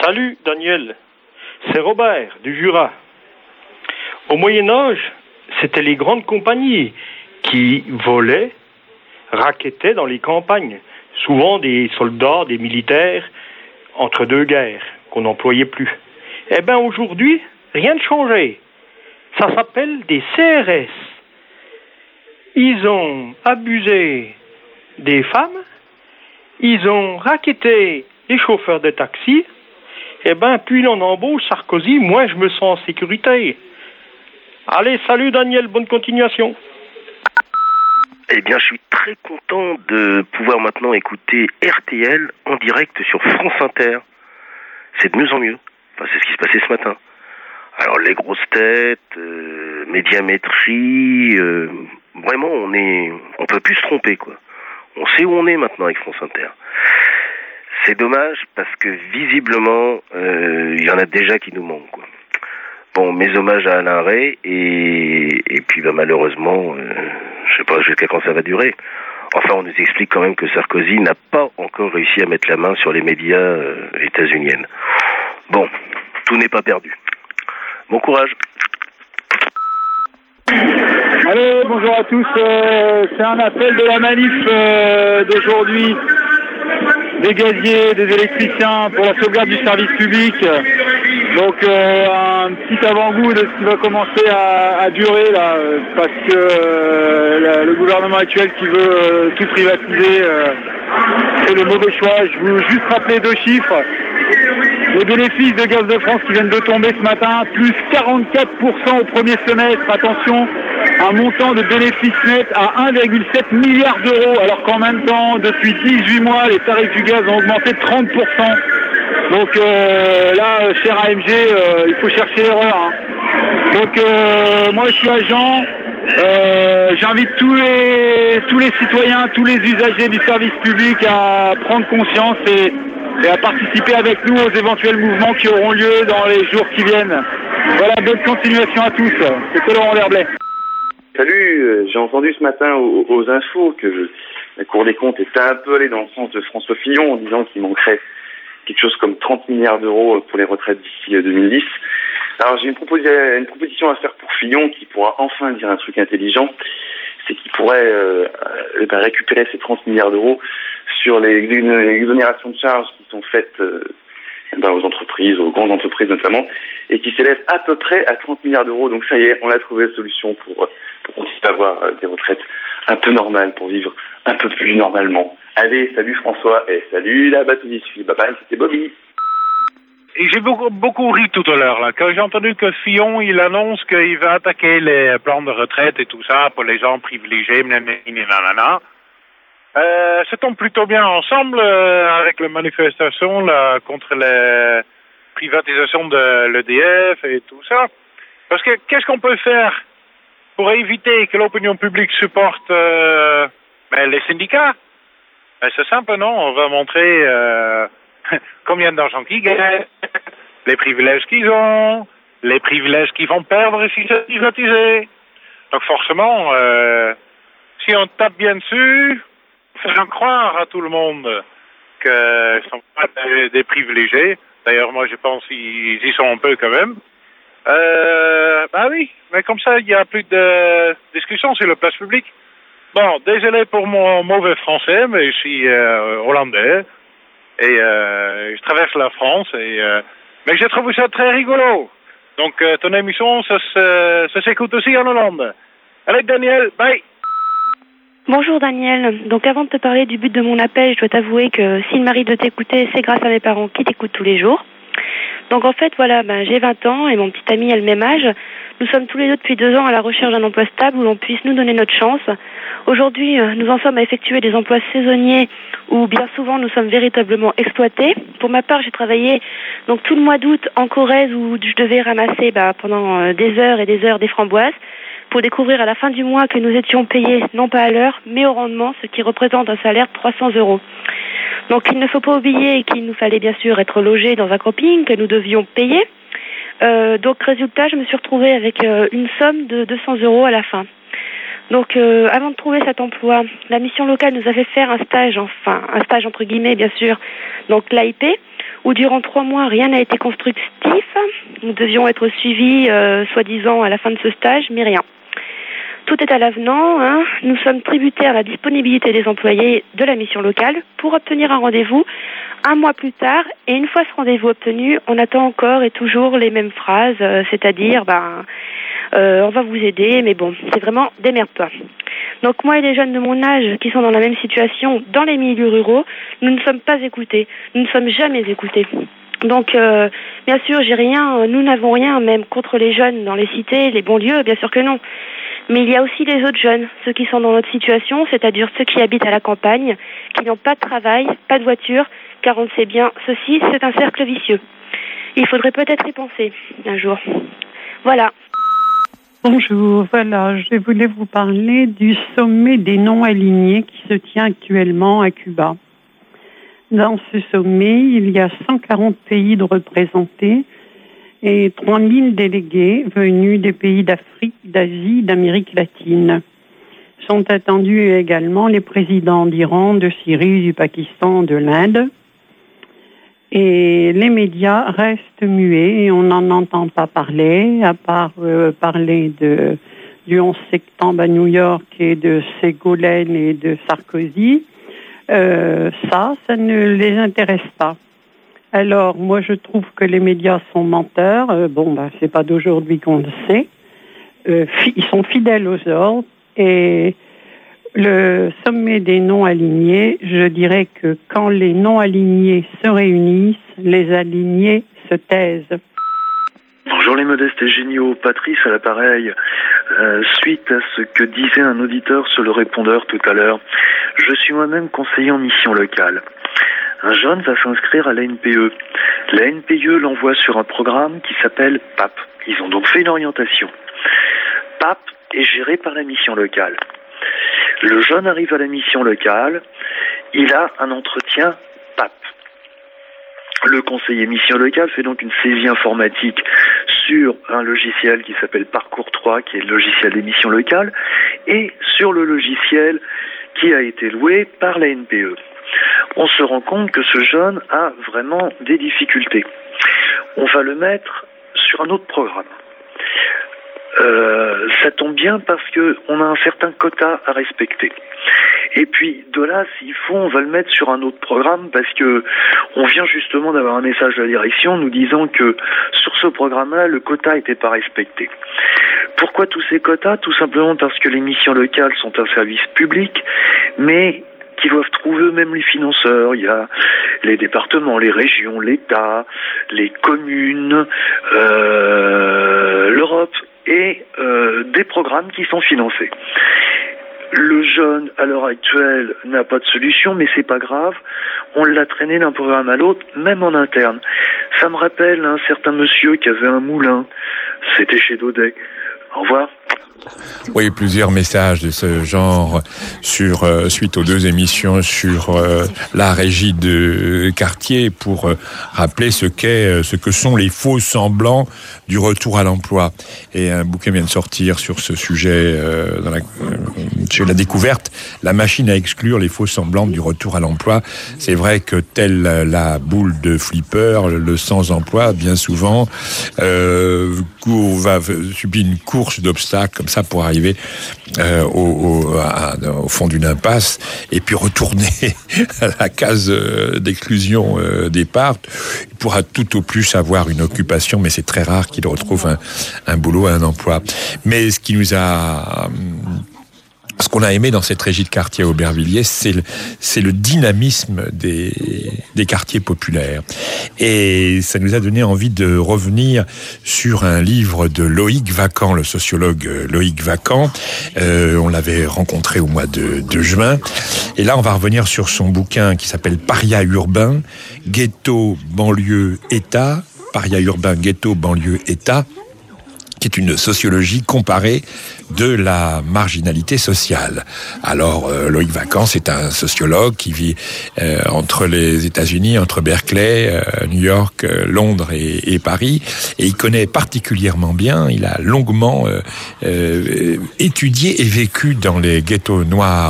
Salut Daniel, c'est Robert du Jura. Au Moyen-Âge, c'était les grandes compagnies qui volaient, raquettaient dans les campagnes, souvent des soldats, des militaires, entre deux guerres, qu'on n'employait plus. Eh bien aujourd'hui, rien ne changeait. Ça s'appelle des CRS. Ils ont abusé des femmes, ils ont raquetté les chauffeurs de taxi. Eh bien, puis l'on embauche Sarkozy, moi je me sens en sécurité. Allez, salut Daniel, bonne continuation. Eh bien, je suis très content de pouvoir maintenant écouter RTL en direct sur France Inter. C'est de mieux en mieux. Enfin, c'est ce qui se passait ce matin. Alors, les grosses têtes, Médiamétrie, vraiment, on peut plus se tromper, quoi. On sait où on est maintenant avec France Inter. C'est dommage parce que visiblement, il y en a déjà qui nous manquent, quoi. Bon, mes hommages à Alain Ray et puis malheureusement, je sais pas jusqu'à quand ça va durer. Enfin, on nous explique quand même que Sarkozy n'a pas encore réussi à mettre la main sur les médias états-uniennes. Bon, tout n'est pas perdu. Bon courage. Allô, bonjour à tous. C'est un appel de la manif d'aujourd'hui des gaziers, des électriciens pour la sauvegarde du service public. Donc un petit avant-goût de ce qui va commencer à durer là, parce que le gouvernement actuel qui veut tout privatiser fait le mauvais choix. Je veux juste rappeler deux chiffres. Les bénéfices de Gaz de France qui viennent de tomber ce matin, plus 44% au premier semestre. Attention, un montant de bénéfices nets à 1,7 milliard d'euros, alors qu'en même temps, depuis 18 mois, les tarifs du gaz ont augmenté de 30%. Donc là, cher AMG, il faut chercher l'erreur. Hein. Donc moi, je suis agent. J'invite tous les citoyens, tous les usagers du service public à prendre conscience et à participer avec nous aux éventuels mouvements qui auront lieu dans les jours qui viennent. Voilà, bonne continuation à tous. C'était Laurent Verblay. Salut, j'ai entendu ce matin aux infos que la Cour des comptes était un peu allée dans le sens de François Fillon en disant qu'il manquerait quelque chose comme 30 milliards d'euros pour les retraites d'ici 2010. Alors j'ai une proposition à faire pour Fillon qui pourra enfin dire un truc intelligent, c'est qu'il pourrait récupérer ces 30 milliards d'euros sur les exonérations de charges qui sont faites aux entreprises, aux grandes entreprises notamment, et qui s'élèvent à peu près à 30 milliards d'euros. Donc ça y est, on a trouvé la solution pour continuer à avoir des retraites un peu normales, pour vivre un peu plus normalement. Allez, salut François, et salut la bateau suit. Bye bye, c'était Bobby. Et j'ai beaucoup ri tout à l'heure, là. Quand j'ai entendu que Fillon, il annonce qu'il va attaquer les plans de retraite et tout ça pour les gens privilégiés, nanana. Ça tombe plutôt bien ensemble avec la manifestation là, contre la privatisation de l'EDF et tout ça. Parce que qu'est-ce qu'on peut faire pour éviter que l'opinion publique supporte les syndicats? C'est simple, non? On va montrer combien d'argent qu'ils gagnent, les privilèges qu'ils ont, les privilèges qu'ils vont perdre si c'est privatisé. Donc forcément, si on tape bien dessus, faisant croire à tout le monde qu'ils ne sont pas des privilégiés. D'ailleurs, moi, je pense qu'ils y sont un peu quand même. Oui, mais comme ça, il n'y a plus de discussion sur la place publique. Bon, désolé pour mon mauvais français, mais je suis hollandais et je traverse la France. Mais j'ai trouvé ça très rigolo. Donc, ton émission, ça s'écoute aussi en Hollande. Allez, Daniel, bye. Bonjour Daniel, donc avant de te parler du but de mon appel, je dois t'avouer que s'il m'arrive de t'écouter, c'est grâce à mes parents qui t'écoutent tous les jours. Donc en fait, voilà, j'ai 20 ans et mon petit ami a le même âge. Nous sommes tous les deux depuis 2 ans à la recherche d'un emploi stable où l'on puisse nous donner notre chance. Aujourd'hui, nous en sommes à effectuer des emplois saisonniers où bien souvent nous sommes véritablement exploités. Pour ma part, j'ai travaillé donc tout le mois d'août en Corrèze où je devais ramasser pendant des heures et des framboises, pour découvrir à la fin du mois que nous étions payés non pas à l'heure, mais au rendement, ce qui représente un salaire de 300 €. Donc il ne faut pas oublier qu'il nous fallait bien sûr être logés dans un camping que nous devions payer. Donc résultat, je me suis retrouvée avec une somme de 200 € à la fin. Donc avant de trouver cet emploi, la mission locale nous a fait faire un stage entre guillemets bien sûr, donc l'AIP, où durant 3 mois, rien n'a été constructif. Nous devions être suivis, soi-disant, à la fin de ce stage, mais rien. Tout est à l'avenant, hein. Nous sommes tributaires à la disponibilité des employés de la mission locale pour obtenir un rendez-vous 1 mois plus tard. Et une fois ce rendez-vous obtenu, on attend encore et toujours les mêmes phrases, c'est-à-dire, on va vous aider, mais bon, c'est vraiment démerde-toi. Donc moi et les jeunes de mon âge qui sont dans la même situation dans les milieux ruraux, nous ne sommes pas écoutés. Nous ne sommes jamais écoutés. Donc, bien sûr, nous n'avons rien même contre les jeunes dans les cités, les banlieues, bien sûr que non. Mais il y a aussi les autres jeunes, ceux qui sont dans notre situation, c'est-à-dire ceux qui habitent à la campagne, qui n'ont pas de travail, pas de voiture, car on le sait bien, ceci, c'est un cercle vicieux. Il faudrait peut-être y penser un jour. Voilà. Bonjour, voilà, je voulais vous parler du sommet des non-alignés qui se tient actuellement à Cuba. Dans ce sommet, il y a 140 pays de représentés et 3000 délégués venus des pays d'Afrique, d'Asie, d'Amérique latine. Sont attendus également les présidents d'Iran, de Syrie, du Pakistan, de l'Inde. Et les médias restent muets et on n'en entend pas parler, à part parler du 11 septembre à New York et de Ségolène et de Sarkozy. Ça ne les intéresse pas. Alors, moi, je trouve que les médias sont menteurs. C'est pas d'aujourd'hui qu'on le sait. Ils sont fidèles aux ordres. Et le sommet des non-alignés, je dirais que quand les non-alignés se réunissent, les alignés se taisent. Bonjour les modestes et géniaux, Patrice à l'appareil. Suite à ce que disait un auditeur sur le répondeur tout à l'heure, je suis moi-même conseiller en mission locale. Un jeune va s'inscrire à la NPE. La NPE l'envoie sur un programme qui s'appelle PAP. Ils ont donc fait une orientation. PAP est géré par la mission locale. Le jeune arrive à la mission locale, il a un entretien PAP. Le conseiller mission locale fait donc une saisie informatique sur un logiciel qui s'appelle Parcours 3, qui est le logiciel des missions locales, et sur le logiciel qui a été loué par la NPE. On se rend compte que ce jeune a vraiment des difficultés. On va le mettre sur un autre programme. Ça tombe bien parce qu'on a un certain quota à respecter. Et puis, de là, s'il faut, on va le mettre sur un autre programme parce que on vient justement d'avoir un message de la direction nous disant que sur ce programme-là, le quota n'était pas respecté. Pourquoi tous ces quotas ? Tout simplement parce que les missions locales sont un service public, mais qui doivent trouver eux-mêmes les financeurs. Il y a les départements, les régions, l'État, les communes, l'Europe et des programmes qui sont financés. Le jeune, à l'heure actuelle, n'a pas de solution, mais c'est pas grave. On l'a traîné d'un programme à l'autre, même en interne. Ça me rappelle un certain monsieur qui avait un moulin. C'était chez Daudet. Au revoir. Oui, plusieurs messages de ce genre suite aux 2 émissions sur la régie de quartier pour rappeler ce que sont les faux semblants du retour à l'emploi. Et un bouquin vient de sortir sur ce sujet chez La Découverte, la machine à exclure les faux semblants du retour à l'emploi. C'est vrai que telle la boule de flipper, le sans-emploi, bien souvent va subir une course d'obstacles comme ça pour arriver au fond d'une impasse et puis retourner à la case d'exclusion départ. Il pourra tout au plus avoir une occupation, mais c'est très rare qu'il retrouve un boulot, un emploi. Mais ce qu'on a aimé dans cette régie de quartier à Aubervilliers, c'est le dynamisme des quartiers populaires. Et ça nous a donné envie de revenir sur un livre de Loïc Vacan, le sociologue Loïc Vacan. On l'avait rencontré au mois de juin. Et là, on va revenir sur son bouquin qui s'appelle Paria urbain, ghetto, banlieue, État. Paria urbain, ghetto, banlieue, État. qui est une sociologie comparée de la marginalité sociale. Alors, Loïc Vacan, c'est un sociologue qui vit entre les États-Unis, entre Berkeley, New York, Londres et Paris, et il connaît particulièrement bien, il a longuement étudié et vécu dans les ghettos noirs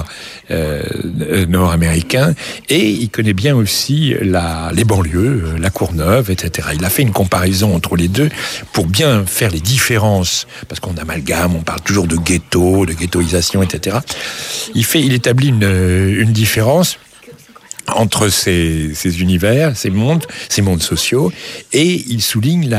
nord-américains, et il connaît bien aussi les banlieues, la Courneuve, etc. Il a fait une comparaison entre les deux pour bien faire les différences, parce qu'on amalgame, on parle toujours de ghetto, de ghettoisation, etc. Il établit une différence entre ces univers, ces mondes sociaux, et il souligne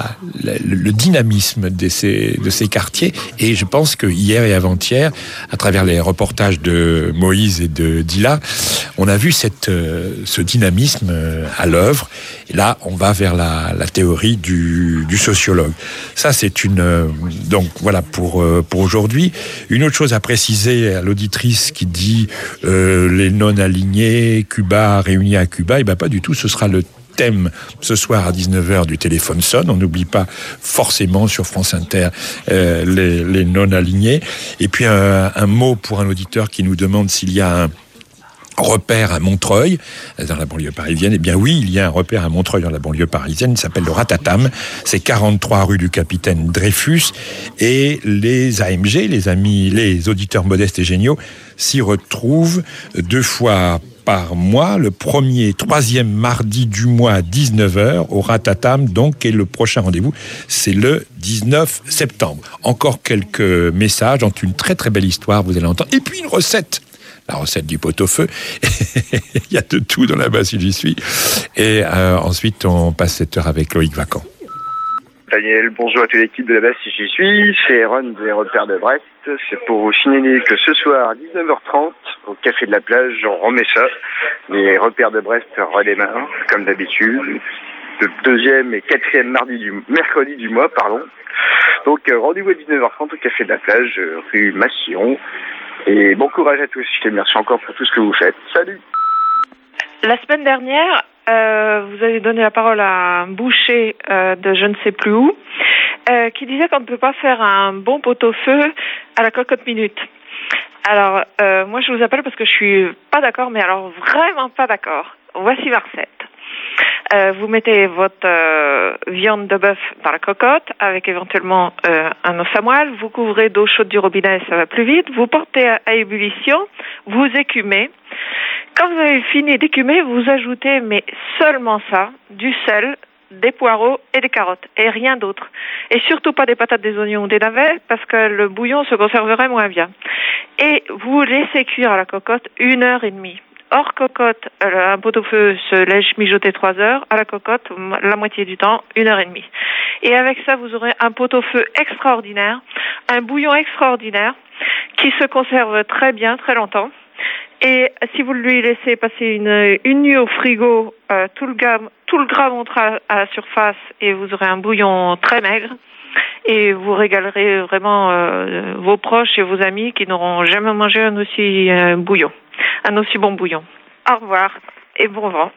le dynamisme de ces quartiers. Et je pense que hier et avant-hier, à travers les reportages de Moïse et de Dila, on a vu ce dynamisme à l'œuvre. Et là, on va vers la théorie du sociologue. Ça, c'est donc voilà pour aujourd'hui. Une autre chose à préciser à l'auditrice qui dit les non-alignés, Cuba réunis à Cuba, et bien pas du tout, ce sera le thème ce soir à 19h du téléphone sonne. On n'oublie pas forcément sur France Inter les non-alignés. Et puis un mot pour un auditeur qui nous demande s'il y a un repère à Montreuil, dans la banlieue parisienne. Eh bien oui, il y a un repère à Montreuil dans la banlieue parisienne, il s'appelle le Ratatam, c'est 43 rue du Capitaine Dreyfus, et les AMG, les auditeurs modestes et géniaux, s'y retrouvent 2 fois par mois, le 1er et 3e mardi du mois à 19h au Ratatam, donc, et le prochain rendez-vous, c'est le 19 septembre. Encore quelques messages dans une très très belle histoire, vous allez entendre, et puis une recette. La recette du pot-au-feu. Il y a de tout dans la basse où j'y suis. Et ensuite, on passe cette heure avec Loïc Vacan. Daniel, bonjour à toute l'équipe de la basse si j'y suis. C'est Ron des Repères de Brest. C'est pour vous signaler que ce soir à 19h30, au Café de la Plage, on remet ça. Les Repères de Brest redémarrent, comme d'habitude. Le 2e et 4e mercredi du mois, pardon. Donc, rendez-vous à 19h30 au Café de la Plage, rue Massillon. Et bon courage à tous. Je te remercie encore pour tout ce que vous faites. Salut. La semaine dernière, vous avez donné la parole à un boucher de je ne sais plus où, qui disait qu'on ne peut pas faire un bon pot-au-feu à la cocotte minute. Alors, moi je vous appelle parce que je suis pas d'accord, mais alors vraiment pas d'accord. Voici la recette. Vous mettez votre viande de bœuf dans la cocotte avec éventuellement un os à moelle. Vous couvrez d'eau chaude du robinet, ça va plus vite. Vous portez à ébullition, vous écumez. Quand vous avez fini d'écumer, vous ajoutez, mais seulement ça, du sel, des poireaux et des carottes, et rien d'autre. Et surtout pas des patates, des oignons ou des navets, parce que le bouillon se conserverait moins bien. Et vous laissez cuire à la cocotte 1h30. Hors cocotte, un pot-au-feu se laisse mijoter 3 heures. À la cocotte, la moitié du temps, 1h30. Et avec ça, vous aurez un pot-au-feu extraordinaire, un bouillon extraordinaire, qui se conserve très bien, très longtemps. Et si vous lui laissez passer une nuit au frigo, tout le gras montera à la surface et vous aurez un bouillon très maigre. Et vous régalerez vraiment vos proches et vos amis qui n'auront jamais mangé un aussi bon bouillon. Au revoir et bon vent.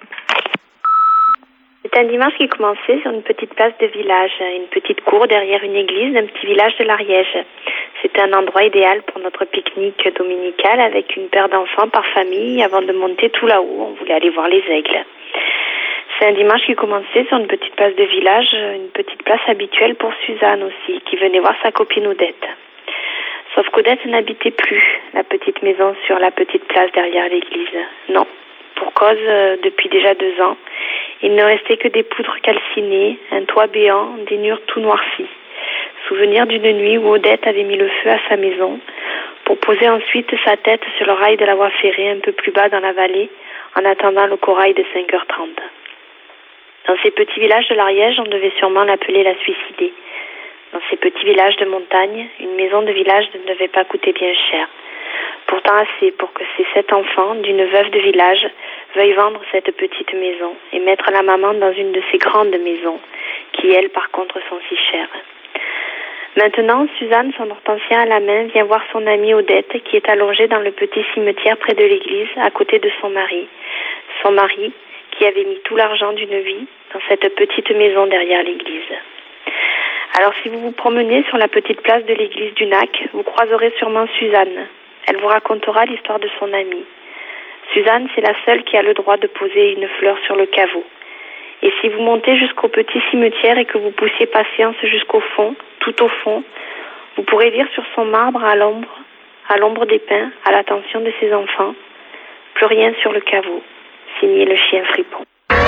C'est un dimanche qui commençait sur une petite place de village, une petite cour derrière une église d'un petit village de l'Ariège. C'était un endroit idéal pour notre pique-nique dominical avec une paire d'enfants par famille. Avant de monter tout là-haut, on voulait aller voir les aigles. C'est un dimanche qui commençait sur une petite place de village, une petite place habituelle pour Suzanne aussi, qui venait voir sa copine Odette. Sauf qu'Odette n'habitait plus la petite maison sur la petite place derrière l'église. Non, pour cause, depuis déjà 2 ans, il ne restait que des poutres calcinées, un toit béant, des murs tout noircis. Souvenir d'une nuit où Odette avait mis le feu à sa maison pour poser ensuite sa tête sur le rail de la voie ferrée un peu plus bas dans la vallée en attendant le corail de 5h30. Dans ces petits villages de l'Ariège, on devait sûrement l'appeler la suicidée. Dans ces petits villages de montagne, une maison de village ne devait pas coûter bien cher. Pourtant assez pour que ces 7 enfants d'une veuve de village veuillent vendre cette petite maison et mettre la maman dans une de ces grandes maisons qui, elles, par contre, sont si chères. Maintenant, Suzanne, son hortensien à la main, vient voir son amie Odette qui est allongée dans le petit cimetière près de l'église à côté de son mari. Son mari qui avait mis tout l'argent d'une vie dans cette petite maison derrière l'église. Alors si vous vous promenez sur la petite place de l'église du Nac, vous croiserez sûrement Suzanne. Elle vous racontera l'histoire de son amie. Suzanne, c'est la seule qui a le droit de poser une fleur sur le caveau. Et si vous montez jusqu'au petit cimetière et que vous poussiez patience jusqu'au fond, tout au fond, vous pourrez lire sur son marbre à l'ombre des pins, à l'attention de ses enfants, plus rien sur le caveau, signé le chien fripon.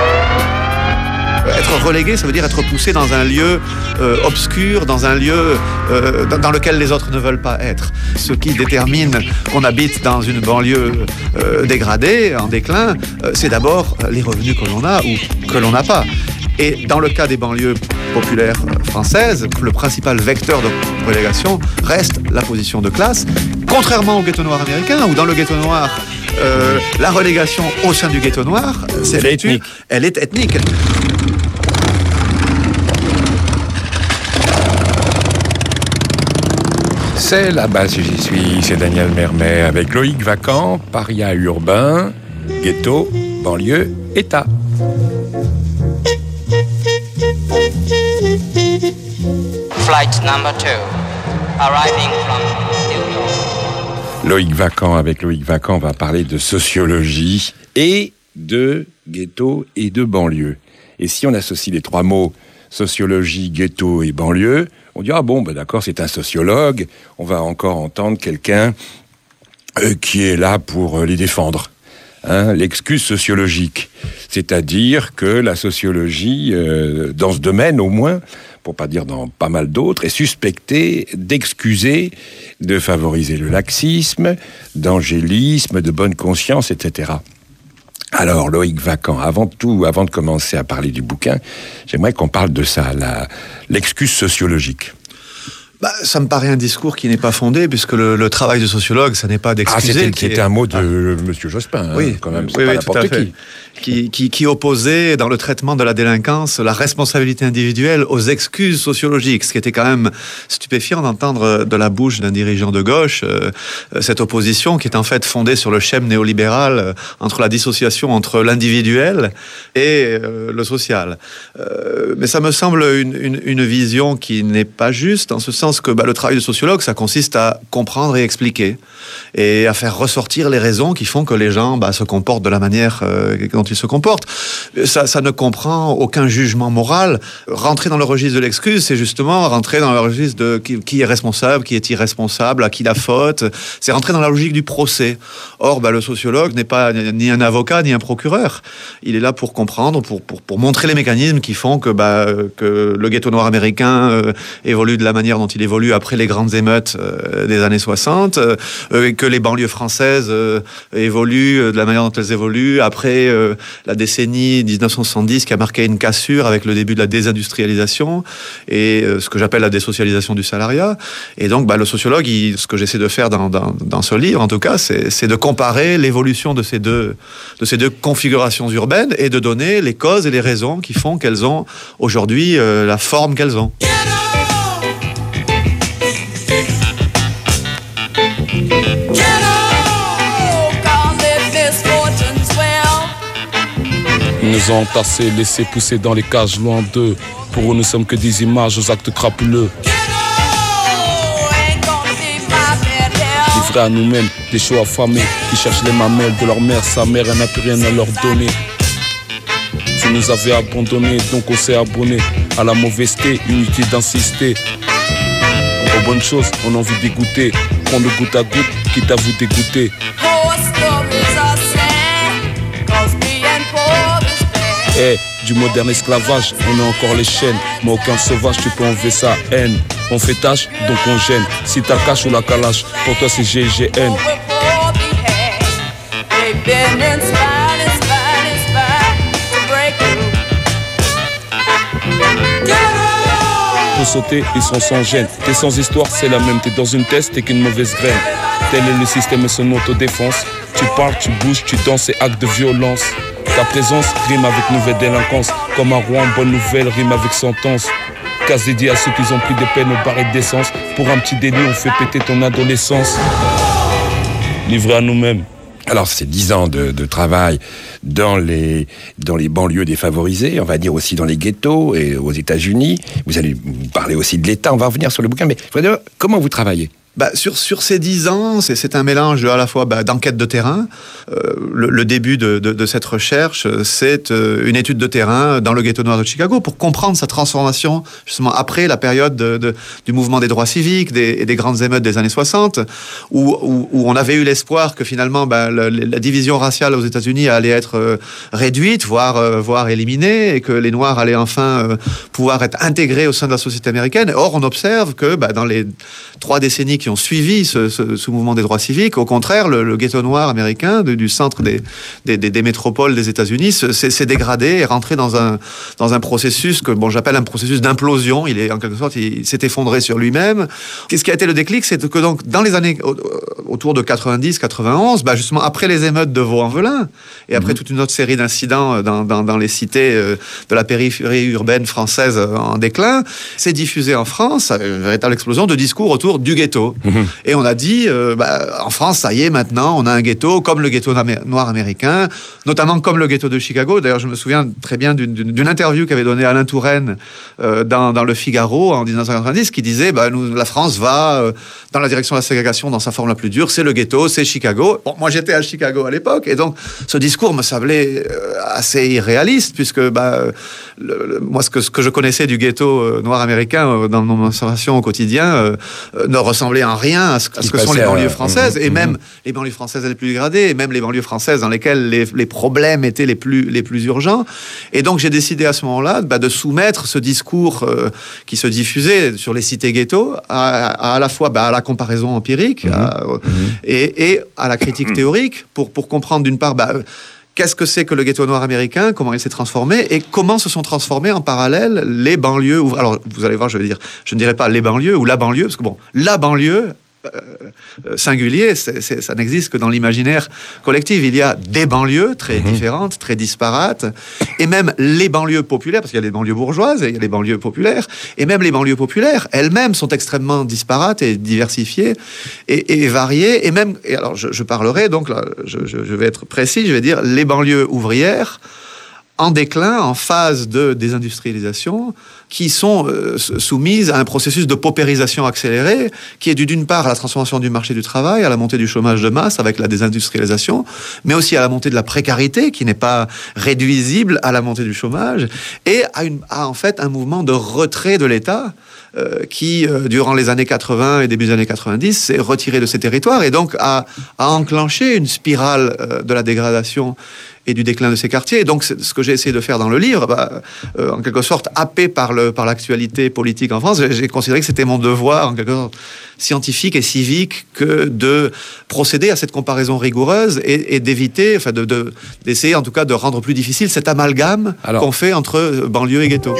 Être relégué, ça veut dire être poussé dans un lieu obscur, dans un lieu dans lequel les autres ne veulent pas être. Ce qui détermine qu'on habite dans une banlieue dégradée, en déclin, c'est d'abord les revenus que l'on a ou que l'on n'a pas. Et dans le cas des banlieues populaires françaises, le principal vecteur de relégation reste la position de classe, contrairement au ghetto noir américain, où dans le ghetto noir, la relégation au sein du ghetto noir, elle est ethnique. C'est la base, j'y suis, c'est Daniel Mermet avec Loïc Vacant, paria urbain, ghetto, banlieue, État. Flight number 2, arriving from New York. Loïc Vacant, avec Loïc Vacant, on va parler de sociologie et de ghetto et de banlieue. Et si on associe les trois mots, sociologie, ghetto et banlieue, on dit, ah bon, ben d'accord, c'est un sociologue, on va encore entendre quelqu'un qui est là pour les défendre. L'excuse sociologique. C'est-à-dire que la sociologie, dans ce domaine au moins, pour pas dire dans pas mal d'autres, est suspectée d'excuser, de favoriser le laxisme, d'angélisme, de bonne conscience, etc. Alors, Loïc Vacant, avant de commencer à parler du bouquin, j'aimerais qu'on parle de ça, l'excuse sociologique. Ça me paraît un discours qui n'est pas fondé, puisque le travail de sociologue, ça n'est pas d'excuser. C'était un mot de Monsieur Jospin, oui, quand même, c'est oui, pas oui, n'importe qui opposait dans le traitement de la délinquance la responsabilité individuelle aux excuses sociologiques, ce qui était quand même stupéfiant d'entendre de la bouche d'un dirigeant de gauche cette opposition qui est en fait fondée sur le schème néolibéral entre la dissociation entre l'individuel et le social. Mais ça me semble une vision qui n'est pas juste, en ce sens que le travail de sociologue, ça consiste à comprendre et expliquer et à faire ressortir les raisons qui font que les gens se comportent de la manière dont ils se comportent. Ça ne comprend aucun jugement moral. Rentrer dans le registre de l'excuse, c'est justement rentrer dans le registre de qui est responsable, qui est irresponsable, à qui la faute. C'est rentrer dans la logique du procès. Or, le sociologue n'est pas ni un avocat ni un procureur. Il est là pour comprendre, pour montrer les mécanismes qui font que le ghetto noir américain évolue de la manière dont il évolue après les grandes émeutes des années 60, que les banlieues françaises évoluent de la manière dont elles évoluent après la décennie 1970 qui a marqué une cassure avec le début de la désindustrialisation et ce que j'appelle la désocialisation du salariat. Et donc, le sociologue, ce que j'essaie de faire dans ce livre, en tout cas, c'est de comparer l'évolution de ces deux configurations urbaines et de donner les causes et les raisons qui font qu'elles ont aujourd'hui la forme qu'elles ont. Ils nous ont entassés, laissés pousser dans les cages loin d'eux. Pour eux, nous sommes que des images aux actes crapuleux. Livrés à nous-mêmes, des chauds affamés qui cherchent les mamelles de leur mère. Sa mère, elle n'a plus rien à leur donner. Tu nous avais abandonnés, donc on s'est abonné à la mauvaiseté, inutile d'insister. Aux bonnes choses, on a envie de dégoûter. Prendre le goutte à goutte, quitte à vous dégoûter. Du moderne esclavage, on a encore les chaînes. Mais aucun sauvage, tu peux enlever sa haine. On fait tâche, donc on gêne. Si t'as le cache ou la calache, pour toi c'est GGN. Pour sauter, ils sont sans gêne. T'es sans histoire, c'est la même. T'es dans une thèse, t'es qu'une mauvaise graine. Tel est le système et son autodéfense. Tu parles, tu bouges, tu danses, c'est acte de violence. Ta présence rime avec nouvelle délinquance. Comme à Rouen, bonne nouvelle rime avec sentence. Casse dédiée à ceux qui ont pris des peines au baril d'essence. Pour un petit délit, on fait péter ton adolescence. Livré à nous-mêmes. Alors, c'est 10 ans de travail dans les banlieues défavorisées, on va dire aussi dans les ghettos et aux États-Unis. Vous allez parler aussi de l'État, on va revenir sur le bouquin, mais je voudrais dire, comment vous travaillez ? Sur ces 10 ans, c'est un mélange à la fois d'enquête de terrain. Le début de cette recherche, c'est une étude de terrain dans le ghetto noir de Chicago pour comprendre sa transformation, justement après la période du mouvement des droits civiques et des grandes émeutes des années 60, où on avait eu l'espoir que finalement la division raciale aux États-Unis allait être réduite, voire éliminée, et que les Noirs allaient enfin pouvoir être intégrés au sein de la société américaine. Or, on observe que dans les 3 décennies qui ont suivi ce mouvement des droits civiques, au contraire, le ghetto noir américain du centre des métropoles des États-Unis s'est dégradé et rentré dans un processus que j'appelle un processus d'implosion. Il est en quelque sorte, il s'est effondré sur lui-même. Qu'est-ce qui a été le déclic? C'est que donc dans les années autour de 90-91, justement après les émeutes de Vaux-en-Velin et après toute une autre série d'incidents dans les cités de la périphérie urbaine française en déclin, s'est diffusé en France une véritable explosion de discours autour du ghetto. Et on a dit, en France, ça y est, maintenant, on a un ghetto comme le ghetto noir américain, notamment comme le ghetto de Chicago. D'ailleurs, je me souviens très bien d'une interview qu'avait donnée Alain Touraine dans Le Figaro en 1990, qui disait, la France va dans la direction de la ségrégation dans sa forme la plus dure, c'est le ghetto, c'est Chicago. Bon, moi, j'étais à Chicago à l'époque, et donc, ce discours me semblait assez irréaliste, puisque moi, ce que je connaissais du ghetto noir américain dans mon observation au quotidien ne ressemblait en rien à ce que sont les banlieues françaises, et même les banlieues françaises les plus dégradées, et même les banlieues françaises dans lesquelles les problèmes étaient les plus urgents. Et donc j'ai décidé à ce moment-là de soumettre ce discours qui se diffusait sur les cités ghettos à la fois à la comparaison empirique et à la critique théorique pour comprendre d'une part qu'est-ce que c'est que le ghetto noir américain, comment il s'est transformé et comment se sont transformés en parallèle les banlieues. Alors, vous allez voir, je ne dirais pas les banlieues ou la banlieue, parce que la banlieue, singulier, ça n'existe que dans l'imaginaire collectif. Il y a des banlieues très différentes, très disparates, et même les banlieues populaires, parce qu'il y a les banlieues bourgeoises et il y a les banlieues populaires, et même les banlieues populaires elles-mêmes sont extrêmement disparates et diversifiées et variées, et alors je parlerai, donc là, je vais être précis, je vais dire les banlieues ouvrières en déclin, en phase de désindustrialisation, qui sont soumises à un processus de paupérisation accélérée, qui est dû d'une part à la transformation du marché du travail, à la montée du chômage de masse avec la désindustrialisation, mais aussi à la montée de la précarité, qui n'est pas réduisible à la montée du chômage, et à en fait un mouvement de retrait de l'État qui, durant les années 80 et début des années 90, s'est retiré de ces territoires, et donc a enclenché une spirale de la dégradation et du déclin de ces quartiers. Et donc, ce que j'ai essayé de faire dans le livre, en quelque sorte, happé par l'actualité politique en France, j'ai considéré que c'était mon devoir, en quelque sorte, scientifique et civique, que de procéder à cette comparaison rigoureuse et d'éviter, d'essayer en tout cas de rendre plus difficile cet amalgame qu'on fait entre banlieue et ghetto.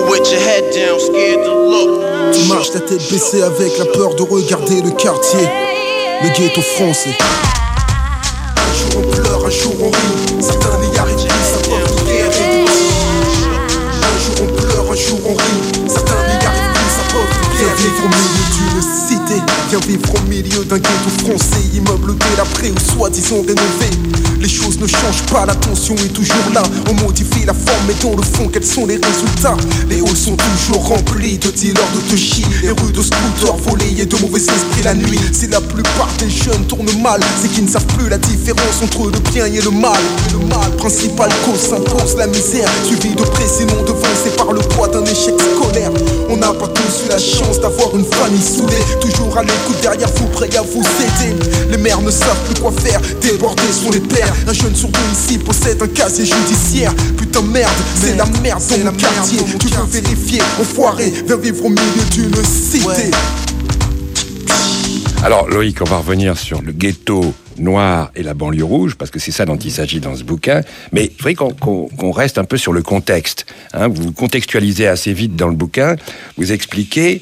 Tu marches ta tête baissée avec la peur de regarder le quartier, le ghetto français. Un jour on pleure, un jour on rit, certains n'y arrivent plus, ça porte guerre et un jour on pleure, un jour on rit, certains n'y arrivent plus, ça porte guerre. Viens vivre au milieu d'une cité, viens vivre au milieu d'un ghetto français, immeuble délabré ou soi-disant rénové. Les choses ne changent pas, la tension est toujours là. On modifie la forme, mais dans le fond, quels sont les résultats? Les halls sont toujours remplis de dealers de touchy, les rues de scooters volés et de mauvais esprits la nuit. Si la plupart des jeunes tournent mal, c'est qu'ils ne savent plus la différence entre le bien et le mal. Le mal principal cause s'impose la misère, suivi de près sinon devancé par le poids d'un échec scolaire. On n'a pas tous eu la chance d'avoir une famille soudée, toujours à l'écoute derrière vous, prêts à vous aider. Les mères ne savent plus quoi faire, débordés sont les pères. Un jeune sur deux ici possède un casier judiciaire. Putain merde, c'est la merde dans mon quartier. Tu peux vérifier, enfoiré, viens vivre au milieu d'une cité. Alors Loïc, on va revenir sur le ghetto noir et la banlieue rouge, parce que c'est ça dont il s'agit dans ce bouquin. Mais il faudrait qu'on reste un peu sur le contexte. Vous contextualisez assez vite dans le bouquin, vous expliquez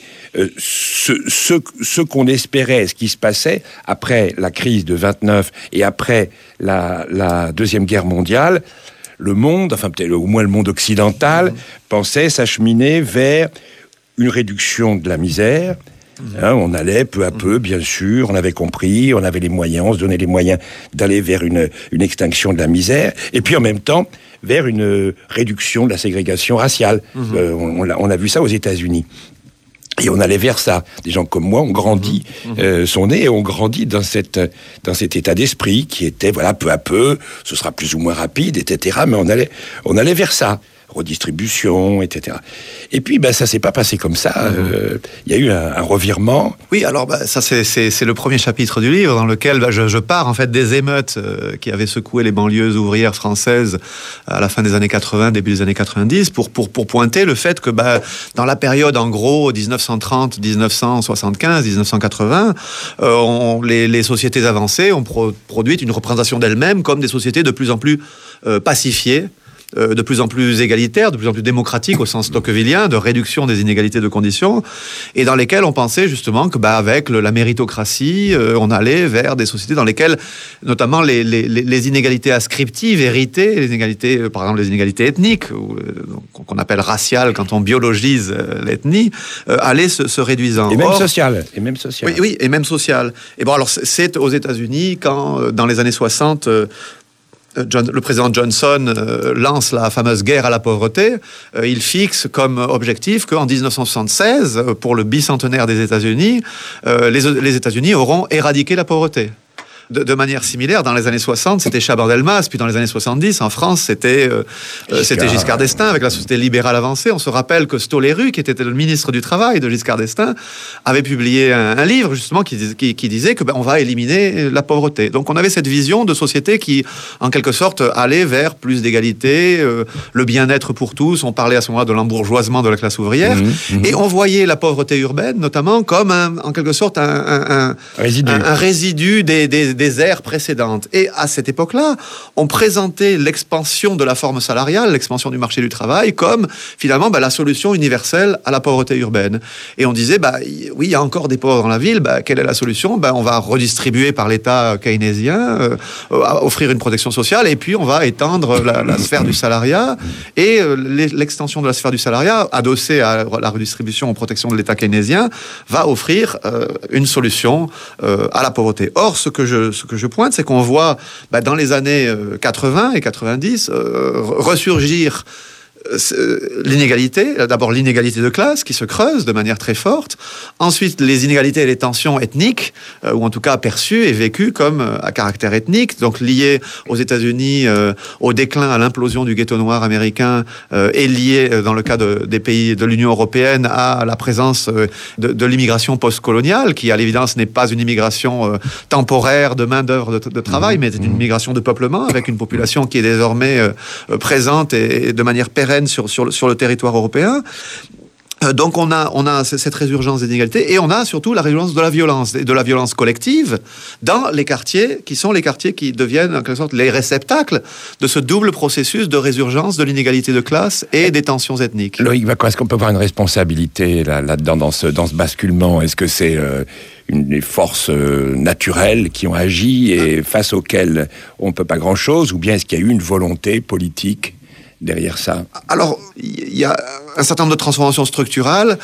ce qu'on espérait, ce qui se passait après la crise de 29 et après la Deuxième Guerre mondiale. Le monde, enfin peut-être au moins le monde occidental, pensait s'acheminer vers une réduction de la misère, On allait peu à peu, bien sûr, on avait compris, on avait les moyens, on se donnait les moyens d'aller vers une extinction de la misère, et puis en même temps, vers une réduction de la ségrégation raciale. On a vu ça aux États-Unis. Et on allait vers ça. Des gens comme moi ont grandi, sont nés et ont grandi dans cet état d'esprit qui était, voilà, peu à peu, ce sera plus ou moins rapide, etc. Mais on allait vers ça. Redistribution, etc. Et puis, ça s'est pas passé comme ça. Il y a eu un revirement. Oui, alors ça c'est le premier chapitre du livre dans lequel je pars en fait des émeutes qui avaient secoué les banlieues ouvrières françaises à la fin des années 80, début des années 90, pour pointer le fait que dans la période en gros 1930, 1975, 1980, les sociétés avancées ont produit une représentation d'elles-mêmes comme des sociétés de plus en plus pacifiées, de plus en plus égalitaires, de plus en plus démocratiques au sens tocquevillien, de réduction des inégalités de conditions, et dans lesquelles on pensait justement que avec la méritocratie, on allait vers des sociétés dans lesquelles, notamment les inégalités ascriptives, héritées, les inégalités, par exemple les inégalités ethniques, qu'on appelle raciales quand on biologise l'ethnie, allaient se réduisant. Et même sociales. Oui, et même sociales. Et bon, alors c'est aux États-Unis quand, dans les années 60, le président Johnson lance la fameuse guerre à la pauvreté. Il fixe comme objectif qu'en 1976, pour le bicentenaire des États-Unis, les États-Unis auront éradiqué la pauvreté. De manière similaire, dans les années 60, c'était Chaban-Delmas, puis dans les années 70, en France, c'était Giscard d'Estaing, avec la Société libérale avancée. On se rappelle que Stoléru, qui était le ministre du Travail de Giscard d'Estaing, avait publié un livre, justement, qui disait que on va éliminer la pauvreté. Donc on avait cette vision de société qui, en quelque sorte, allait vers plus d'égalité, le bien-être pour tous. On parlait à ce moment-là de l'embourgeoisement de la classe ouvrière. Et on voyait la pauvreté urbaine, notamment, comme en quelque sorte un résidu des ères précédentes. Et à cette époque-là, on présentait l'expansion de la forme salariale, l'expansion du marché du travail, comme finalement la solution universelle à la pauvreté urbaine. Et on disait, oui, il y a encore des pauvres dans la ville, quelle est la solution ? On va redistribuer par l'État keynésien, offrir une protection sociale, et puis on va étendre la sphère du salariat, et l'extension de la sphère du salariat, adossée à la redistribution aux protections de l'État keynésien, va offrir une solution à la pauvreté. Or, ce que je pointe, c'est qu'on voit dans les années 80 et 90 ressurgir l'inégalité, d'abord l'inégalité de classe qui se creuse de manière très forte, ensuite les inégalités et les tensions ethniques, ou en tout cas perçues et vécues comme à caractère ethnique, donc liées aux États-Unis au déclin, à l'implosion du ghetto noir américain, et liées dans le cas des pays de l'Union européenne à la présence de l'immigration post-coloniale, qui à l'évidence n'est pas une immigration temporaire de main-d'œuvre de travail, mais c'est une immigration de peuplement avec une population qui est désormais présente et de manière pérenne sur le territoire européen. Donc on a cette résurgence des inégalités, et on a surtout la résurgence de la violence collective dans les quartiers qui deviennent en quelque sorte les réceptacles de ce double processus de résurgence de l'inégalité de classe et des tensions ethniques. Loïc Vacan, est-ce qu'on peut avoir une responsabilité là-dedans, dans ce basculement ? Est-ce que c'est des forces naturelles qui ont agi et face auxquelles on ne peut pas grand-chose, ou bien est-ce qu'il y a eu une volonté politique derrière ça? Alors, il y a un certain nombre de transformations structurales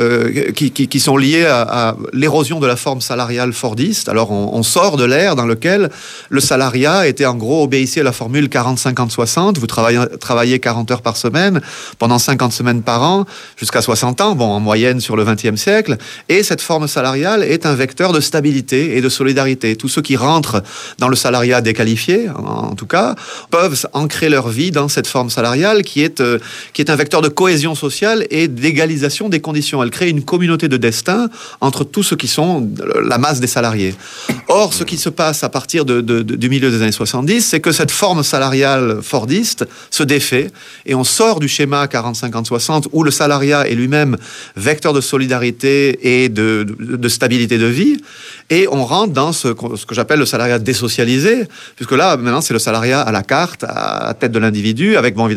qui sont liées à l'érosion de la forme salariale fordiste. Alors, on sort de l'ère dans laquelle le salariat était en gros obéissait à la formule 40-50-60. Vous travaillez 40 heures par semaine pendant 50 semaines par an jusqu'à 60 ans, en moyenne sur le XXe siècle. Et cette forme salariale est un vecteur de stabilité et de solidarité. Tous ceux qui rentrent dans le salariat déqualifié, en tout cas, peuvent ancrer leur vie dans cette forme salariale qui est un vecteur de cohésion sociale et d'égalisation des conditions. Elle crée une communauté de destin entre tous ceux qui sont la masse des salariés. Or, ce qui se passe à partir du milieu des années 70, c'est que cette forme salariale fordiste se défait et on sort du schéma 40-50-60 où le salariat est lui-même vecteur de solidarité et de stabilité de vie, et on rentre dans ce que j'appelle le salariat désocialisé, puisque là, maintenant, c'est le salariat à la carte, à la tête de l'individu, avec évidemment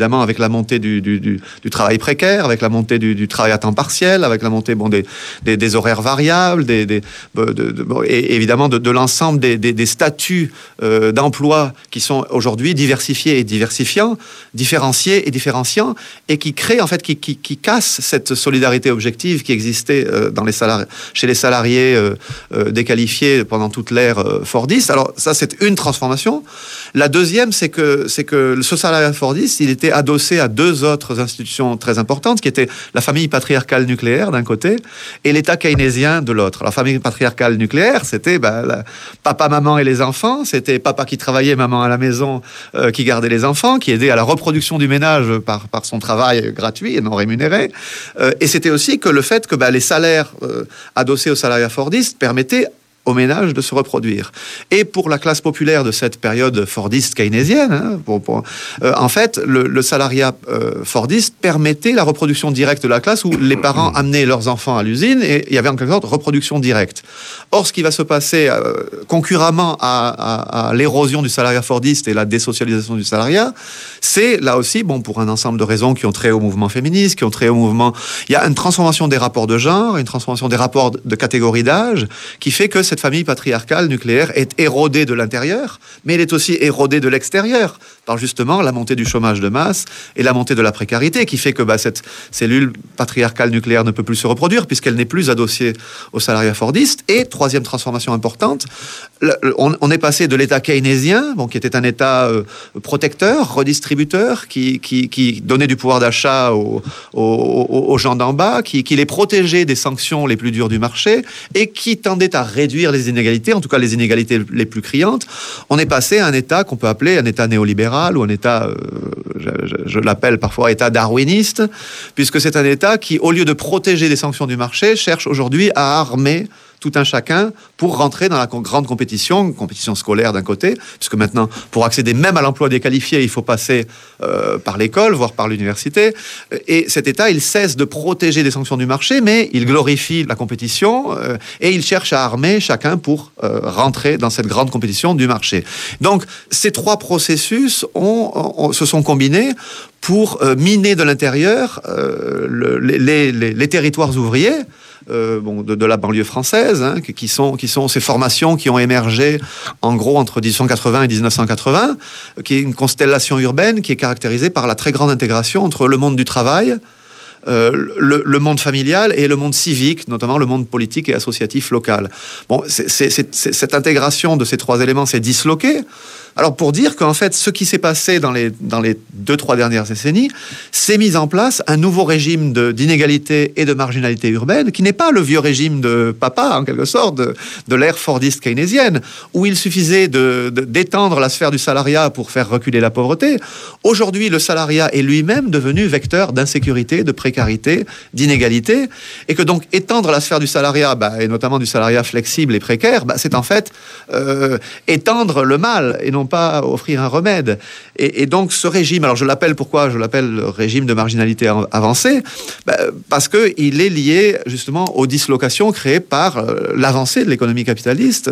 évidemment avec la montée du travail précaire, avec la montée du travail à temps partiel, avec la montée des horaires variables, et évidemment de l'ensemble des statuts d'emploi qui sont aujourd'hui diversifiés et diversifiants, différenciés et différenciants, et qui créent en fait, qui cassent cette solidarité objective qui existait chez les salariés déqualifiés pendant toute l'ère fordiste. Alors ça, c'est une transformation. La deuxième, c'est que ce salariat fordiste, il était adossé à deux autres institutions très importantes, qui étaient la famille patriarcale nucléaire d'un côté et l'État keynésien de l'autre. La famille patriarcale nucléaire, c'était papa, maman et les enfants. C'était papa qui travaillait, maman à la maison qui gardait les enfants, qui aidait à la reproduction du ménage par son travail gratuit et non rémunéré. Et c'était aussi que le fait que les salaires adossés au salariat fordiste permettaient aux ménages de se reproduire. Et pour la classe populaire de cette période fordiste keynésienne, en fait, le salariat fordiste permettait la reproduction directe de la classe, où les parents amenaient leurs enfants à l'usine et il y avait en quelque sorte reproduction directe. Or, ce qui va se passer concurremment à l'érosion du salariat fordiste et la désocialisation du salariat, c'est là aussi, pour un ensemble de raisons qui ont trait au mouvement féministe, qui ont trait au mouvement... Il y a une transformation des rapports de genre, une transformation des rapports de catégorie d'âge, qui fait que cette famille patriarcale nucléaire est érodée de l'intérieur, mais elle est aussi érodée de l'extérieur, par justement la montée du chômage de masse et la montée de la précarité, qui fait que cette cellule patriarcale nucléaire ne peut plus se reproduire, puisqu'elle n'est plus adossée au salariat fordiste. Et troisième transformation importante, on est passé de l'État keynésien, qui était un État protecteur, redistributeur, qui donnait du pouvoir d'achat aux gens d'en bas, qui les protégeait des sanctions les plus dures du marché, et qui tendait à réduire les inégalités, en tout cas les inégalités les plus criantes. On est passé à un État qu'on peut appeler un État néolibéral, ou un État, je l'appelle parfois État darwiniste, puisque c'est un État qui, au lieu de protéger des sanctions du marché, cherche aujourd'hui à armer tout un chacun pour rentrer dans la grande compétition scolaire d'un côté, puisque maintenant, pour accéder même à l'emploi des qualifiés, il faut passer par l'école, voire par l'université. Et cet État, il cesse de protéger des sanctions du marché, mais il glorifie la compétition et il cherche à armer chacun pour rentrer dans cette grande compétition du marché. Donc, ces trois processus se sont combinés pour miner de l'intérieur les territoires ouvriers, de la banlieue française, qui sont ces formations qui ont émergé en gros entre 1880 et 1980, qui est une constellation urbaine qui est caractérisée par la très grande intégration entre le monde du travail, le monde familial et le monde civique, notamment le monde politique et associatif local. Cette intégration de ces trois éléments s'est disloquée. Alors pour dire qu'en fait, ce qui s'est passé dans les 2-3 dernières décennies, c'est mis en place un nouveau régime d'inégalité et de marginalité urbaine, qui n'est pas le vieux régime de papa, en quelque sorte, de l'ère fordiste keynésienne, où il suffisait d'étendre la sphère du salariat pour faire reculer la pauvreté. Aujourd'hui, le salariat est lui-même devenu vecteur d'insécurité, de précarité, d'inégalité, et que donc étendre la sphère du salariat, et notamment du salariat flexible et précaire, c'est en fait étendre le mal, et non pas offrir un remède. Et donc ce régime, alors pourquoi je l'appelle le régime de marginalité avancée, parce qu'il est lié justement aux dislocations créées par l'avancée de l'économie capitaliste,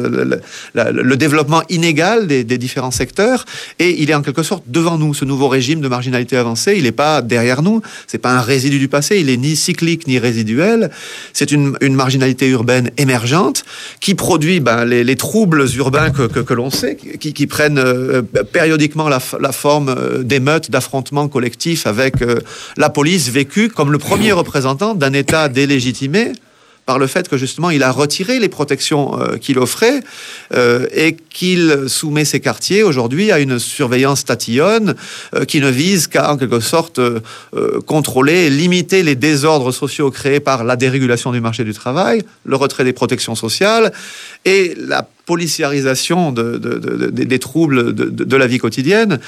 le développement inégal des différents secteurs, et il est en quelque sorte devant nous. Ce nouveau régime de marginalité avancée, il n'est pas derrière nous, c'est pas un résidu du passé, il est ni cyclique ni résiduel, c'est une marginalité urbaine émergente qui produit les troubles urbains que l'on sait, qui prennent périodiquement la forme d'émeutes, d'affrontements collectifs avec la police, vécue comme le premier représentant d'un État délégitimé par le fait que justement il a retiré les protections qu'il offrait et qu'il soumet ses quartiers aujourd'hui à une surveillance tatillonne qui ne vise qu'à en quelque sorte contrôler, limiter les désordres sociaux créés par la dérégulation du marché du travail, le retrait des protections sociales et la policiarisation des troubles de la vie quotidienne.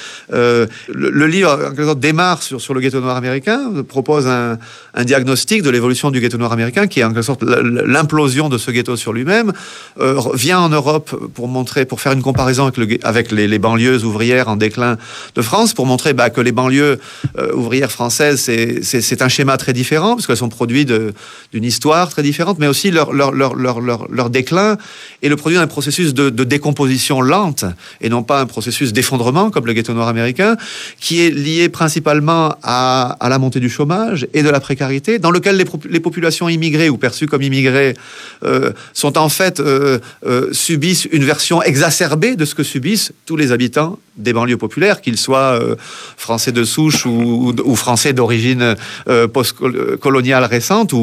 Le livre, en quelque sorte, démarre sur le ghetto noir américain, propose un diagnostic de l'évolution du ghetto noir américain, qui est en quelque sorte l'implosion de ce ghetto sur lui-même, vient en Europe pour faire une comparaison avec les banlieues ouvrières en déclin de France, pour montrer que les banlieues ouvrières françaises, c'est un schéma très différent, parce qu'elles sont produites d'une histoire très différente, mais aussi leur déclin est le produit d'un processus processus de décomposition lente et non pas un processus d'effondrement comme le ghetto noir américain, qui est lié principalement à la montée du chômage et de la précarité, dans lequel les populations immigrées ou perçues comme immigrées sont en fait subissent une version exacerbée de ce que subissent tous les habitants des banlieues populaires, qu'ils soient français de souche ou français d'origine post-coloniale récente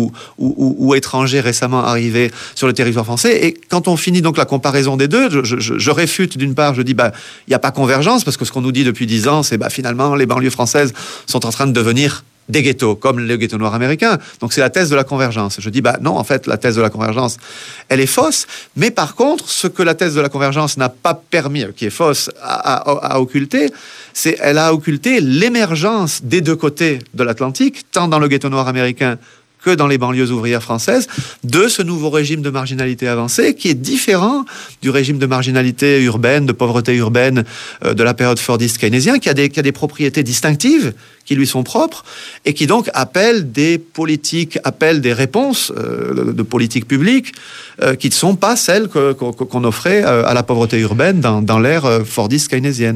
ou étrangers récemment arrivés sur le territoire français. Et quand on finit donc la comparaison des deux, je réfute d'une part, je dis il n'y a pas convergence, parce que ce qu'on nous dit depuis 10 ans, c'est finalement les banlieues françaises sont en train de devenir des ghettos, comme le ghetto noir américain. Donc c'est la thèse de la convergence. Je dis non, en fait, la thèse de la convergence, elle est fausse. Mais par contre, ce que la thèse de la convergence n'a pas permis, qui est fausse, à occulter, c'est elle a occulté l'émergence des deux côtés de l'Atlantique, tant dans le ghetto noir américain que dans les banlieues ouvrières françaises, de ce nouveau régime de marginalité avancée qui est différent du régime de marginalité urbaine, de pauvreté urbaine de la période fordiste keynésien, qui a des propriétés distinctives qui lui sont propres et qui donc appellent des politiques, appellent des réponses de politiques publiques qui ne sont pas celles qu'on offrait à la pauvreté urbaine dans l'ère fordiste keynésienne.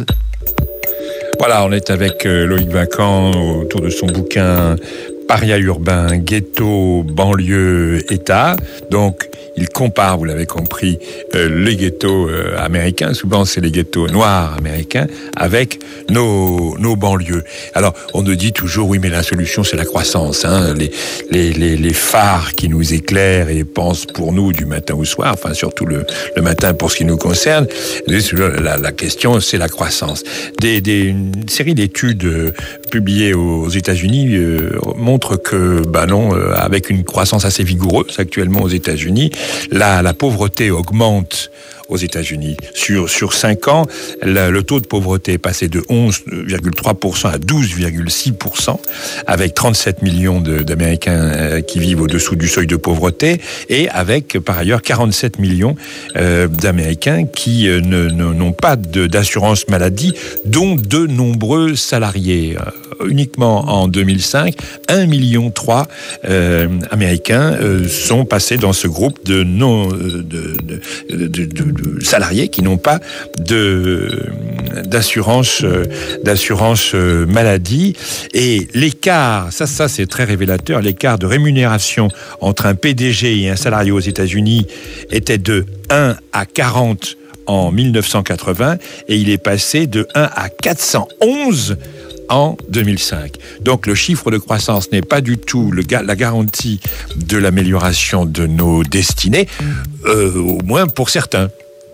Voilà, on est avec Loïc Vincan autour de son bouquin Paria urbain, ghetto, banlieue, État. Donc, il compare, vous l'avez compris, les ghettos américains, souvent c'est les ghettos noirs américains, avec nos banlieues. Alors, on nous dit toujours, oui, mais la solution, c'est la croissance. Hein, les phares qui nous éclairent et pensent pour nous du matin au soir, enfin, surtout le matin pour ce qui nous concerne, la question, c'est la croissance. Une série d'études publiées aux États-Unis montrent que, non, avec une croissance assez vigoureuse actuellement aux États-Unis, la pauvreté augmente aux États-Unis. Sur 5 ans, le taux de pauvreté est passé de 11,3% à 12,6%, avec 37 millions d'Américains qui vivent au-dessous du seuil de pauvreté, et avec, par ailleurs, 47 millions d'Américains qui n'ont pas d'assurance maladie, dont de nombreux salariés. Uniquement en 2005, 1,3 million Américains sont passés dans ce groupe de salariés qui n'ont pas d'assurance maladie. Et l'écart, ça c'est très révélateur, l'écart de rémunération entre un PDG et un salarié aux États-Unis était de 1 à 40 en 1980 et il est passé de 1 à 411 en 2005. Donc le chiffre de croissance n'est pas du tout la garantie de l'amélioration de nos destinées, au moins pour certains.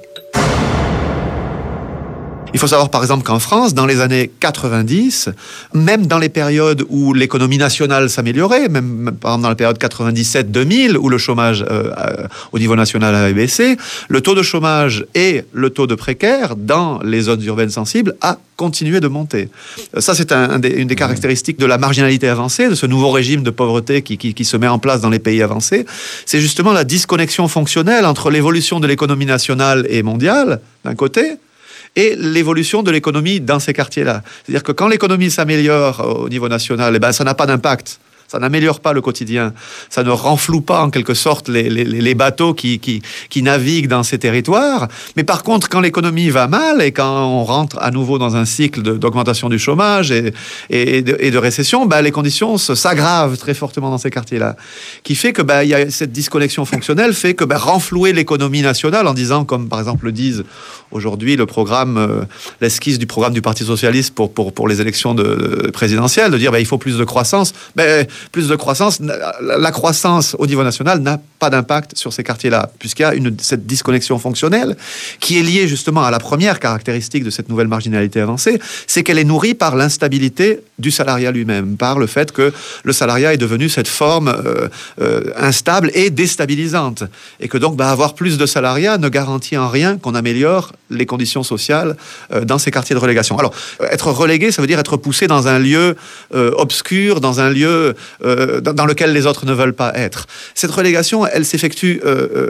Il faut savoir par exemple qu'en France, dans les années 90, même dans les périodes où l'économie nationale s'améliorait, même par exemple dans la période 97-2000, où le chômage au niveau national avait baissé, le taux de chômage et le taux de précaire dans les zones urbaines sensibles a continué de monter. Ça, c'est une des caractéristiques de la marginalité avancée, de ce nouveau régime de pauvreté qui se met en place dans les pays avancés. C'est justement la disconnexion fonctionnelle entre l'évolution de l'économie nationale et mondiale, d'un côté, et l'évolution de l'économie dans ces quartiers-là. C'est-à-dire que quand l'économie s'améliore au niveau national, ça n'a pas d'impact. Ça n'améliore pas le quotidien. Ça ne renfloue pas, en quelque sorte, les bateaux qui naviguent dans ces territoires. Mais par contre, quand l'économie va mal et quand on rentre à nouveau dans un cycle d'augmentation du chômage et de récession, les conditions s'aggravent très fortement dans ces quartiers-là. Qui fait que il y a cette disconnexion fonctionnelle fait que renflouer l'économie nationale en disant, comme par exemple le disent aujourd'hui l'esquisse du programme du Parti socialiste pour les élections présidentielles, de dire il faut plus de croissance. Plus de croissance, la croissance au niveau national n'a pas d'impact sur ces quartiers-là, puisqu'il y a cette disconnexion fonctionnelle qui est liée justement à la première caractéristique de cette nouvelle marginalité avancée, c'est qu'elle est nourrie par l'instabilité du salariat lui-même, par le fait que le salariat est devenu cette forme instable et déstabilisante, et que donc avoir plus de salariat ne garantit en rien qu'on améliore les conditions sociales dans ces quartiers de relégation. Alors, être relégué, ça veut dire être poussé dans un lieu obscur, dans un lieu dans lequel les autres ne veulent pas être. Cette relégation, elle s'effectue comment ?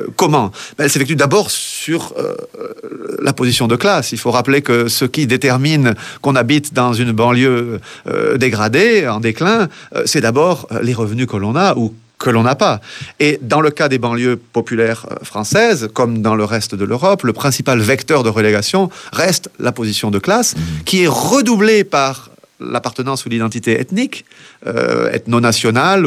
Elle s'effectue d'abord sur la position de classe. Il faut rappeler que ce qui détermine qu'on habite dans une banlieue dégradée, en déclin, c'est d'abord les revenus que l'on a ou que l'on n'a pas. Et dans le cas des banlieues populaires françaises, comme dans le reste de l'Europe, le principal vecteur de relégation reste la position de classe, qui est redoublée par l'appartenance ou l'identité ethnique, ethno-nationale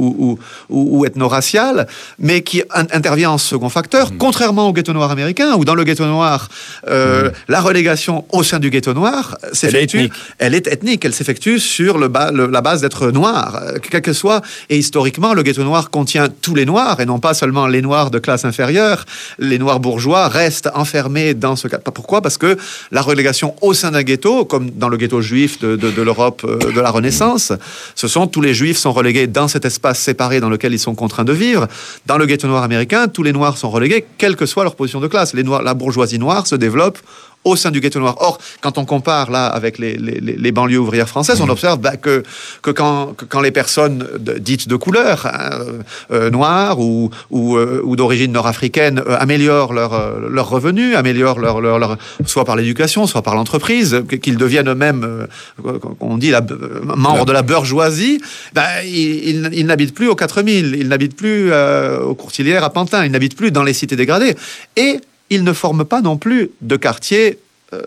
ou ethno-raciale, mais qui intervient en second facteur, contrairement au ghetto noir américain, où dans le ghetto noir, la relégation au sein du ghetto noir s'effectue, elle est ethnique, elle s'effectue sur la base d'être noir, quel que soit, et historiquement, le ghetto noir contient tous les noirs, et non pas seulement les noirs de classe inférieure. Les noirs bourgeois restent enfermés dans ce cas. Pourquoi ? Parce que la relégation au sein d'un ghetto, comme dans le ghetto juif de l'Europe de la Renaissance, tous les juifs sont relégués dans cet espace séparé dans lequel ils sont contraints de vivre. Dans le ghetto noir américain, tous les noirs sont relégués, quelle que soit leur position de classe. La bourgeoisie noire se développe au sein du ghetto noir. Or, quand on compare là avec les banlieues ouvrières françaises, on observe que quand les personnes dites de couleur, noires ou d'origine nord-africaine, améliorent leurs revenus, améliorent leur soit par l'éducation, soit par l'entreprise, qu'ils deviennent eux-mêmes, on dit, membres de la bourgeoisie, ils n'habitent plus aux 4000, ils n'habitent plus aux Courtilières à Pantin, ils n'habitent plus dans les cités dégradées. Et ils ne forment pas non plus de quartiers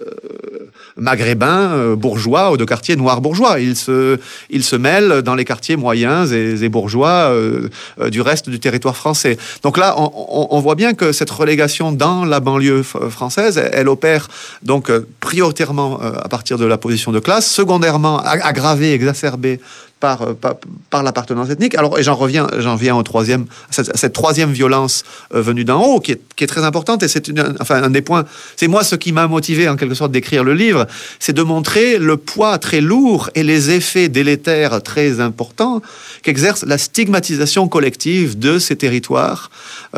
maghrébins bourgeois ou de quartiers noirs bourgeois. Ils se mêlent dans les quartiers moyens et bourgeois du reste du territoire français. Donc là, on voit bien que cette relégation dans la banlieue française, elle opère donc prioritairement à partir de la position de classe, secondairement aggravée, exacerbée par l'appartenance ethnique. Alors, et j'en viens au troisième, cette troisième violence venue d'en haut, qui est très importante, et c'est un des points. C'est moi ce qui m'a motivé en quelque sorte d'écrire le livre, c'est de montrer le poids très lourd et les effets délétères très importants qu'exerce la stigmatisation collective de ces territoires,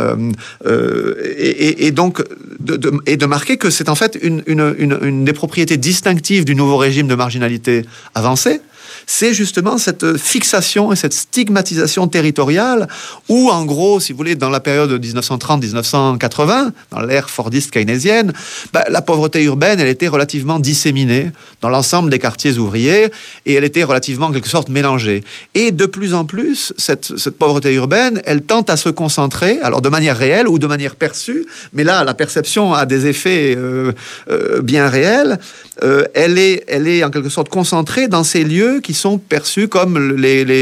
et donc de marquer que c'est en fait une des propriétés distinctives du nouveau régime de marginalité avancé. C'est justement cette fixation et cette stigmatisation territoriale où, en gros, si vous voulez, dans la période 1930-1980, dans l'ère fordiste keynésienne, la pauvreté urbaine, elle était relativement disséminée dans l'ensemble des quartiers ouvriers et elle était relativement, en quelque sorte, mélangée. Et de plus en plus, cette pauvreté urbaine, elle tente à se concentrer, alors de manière réelle ou de manière perçue, mais là, la perception a des effets bien réels. Elle est en quelque sorte concentrée dans ces lieux qui sont perçus comme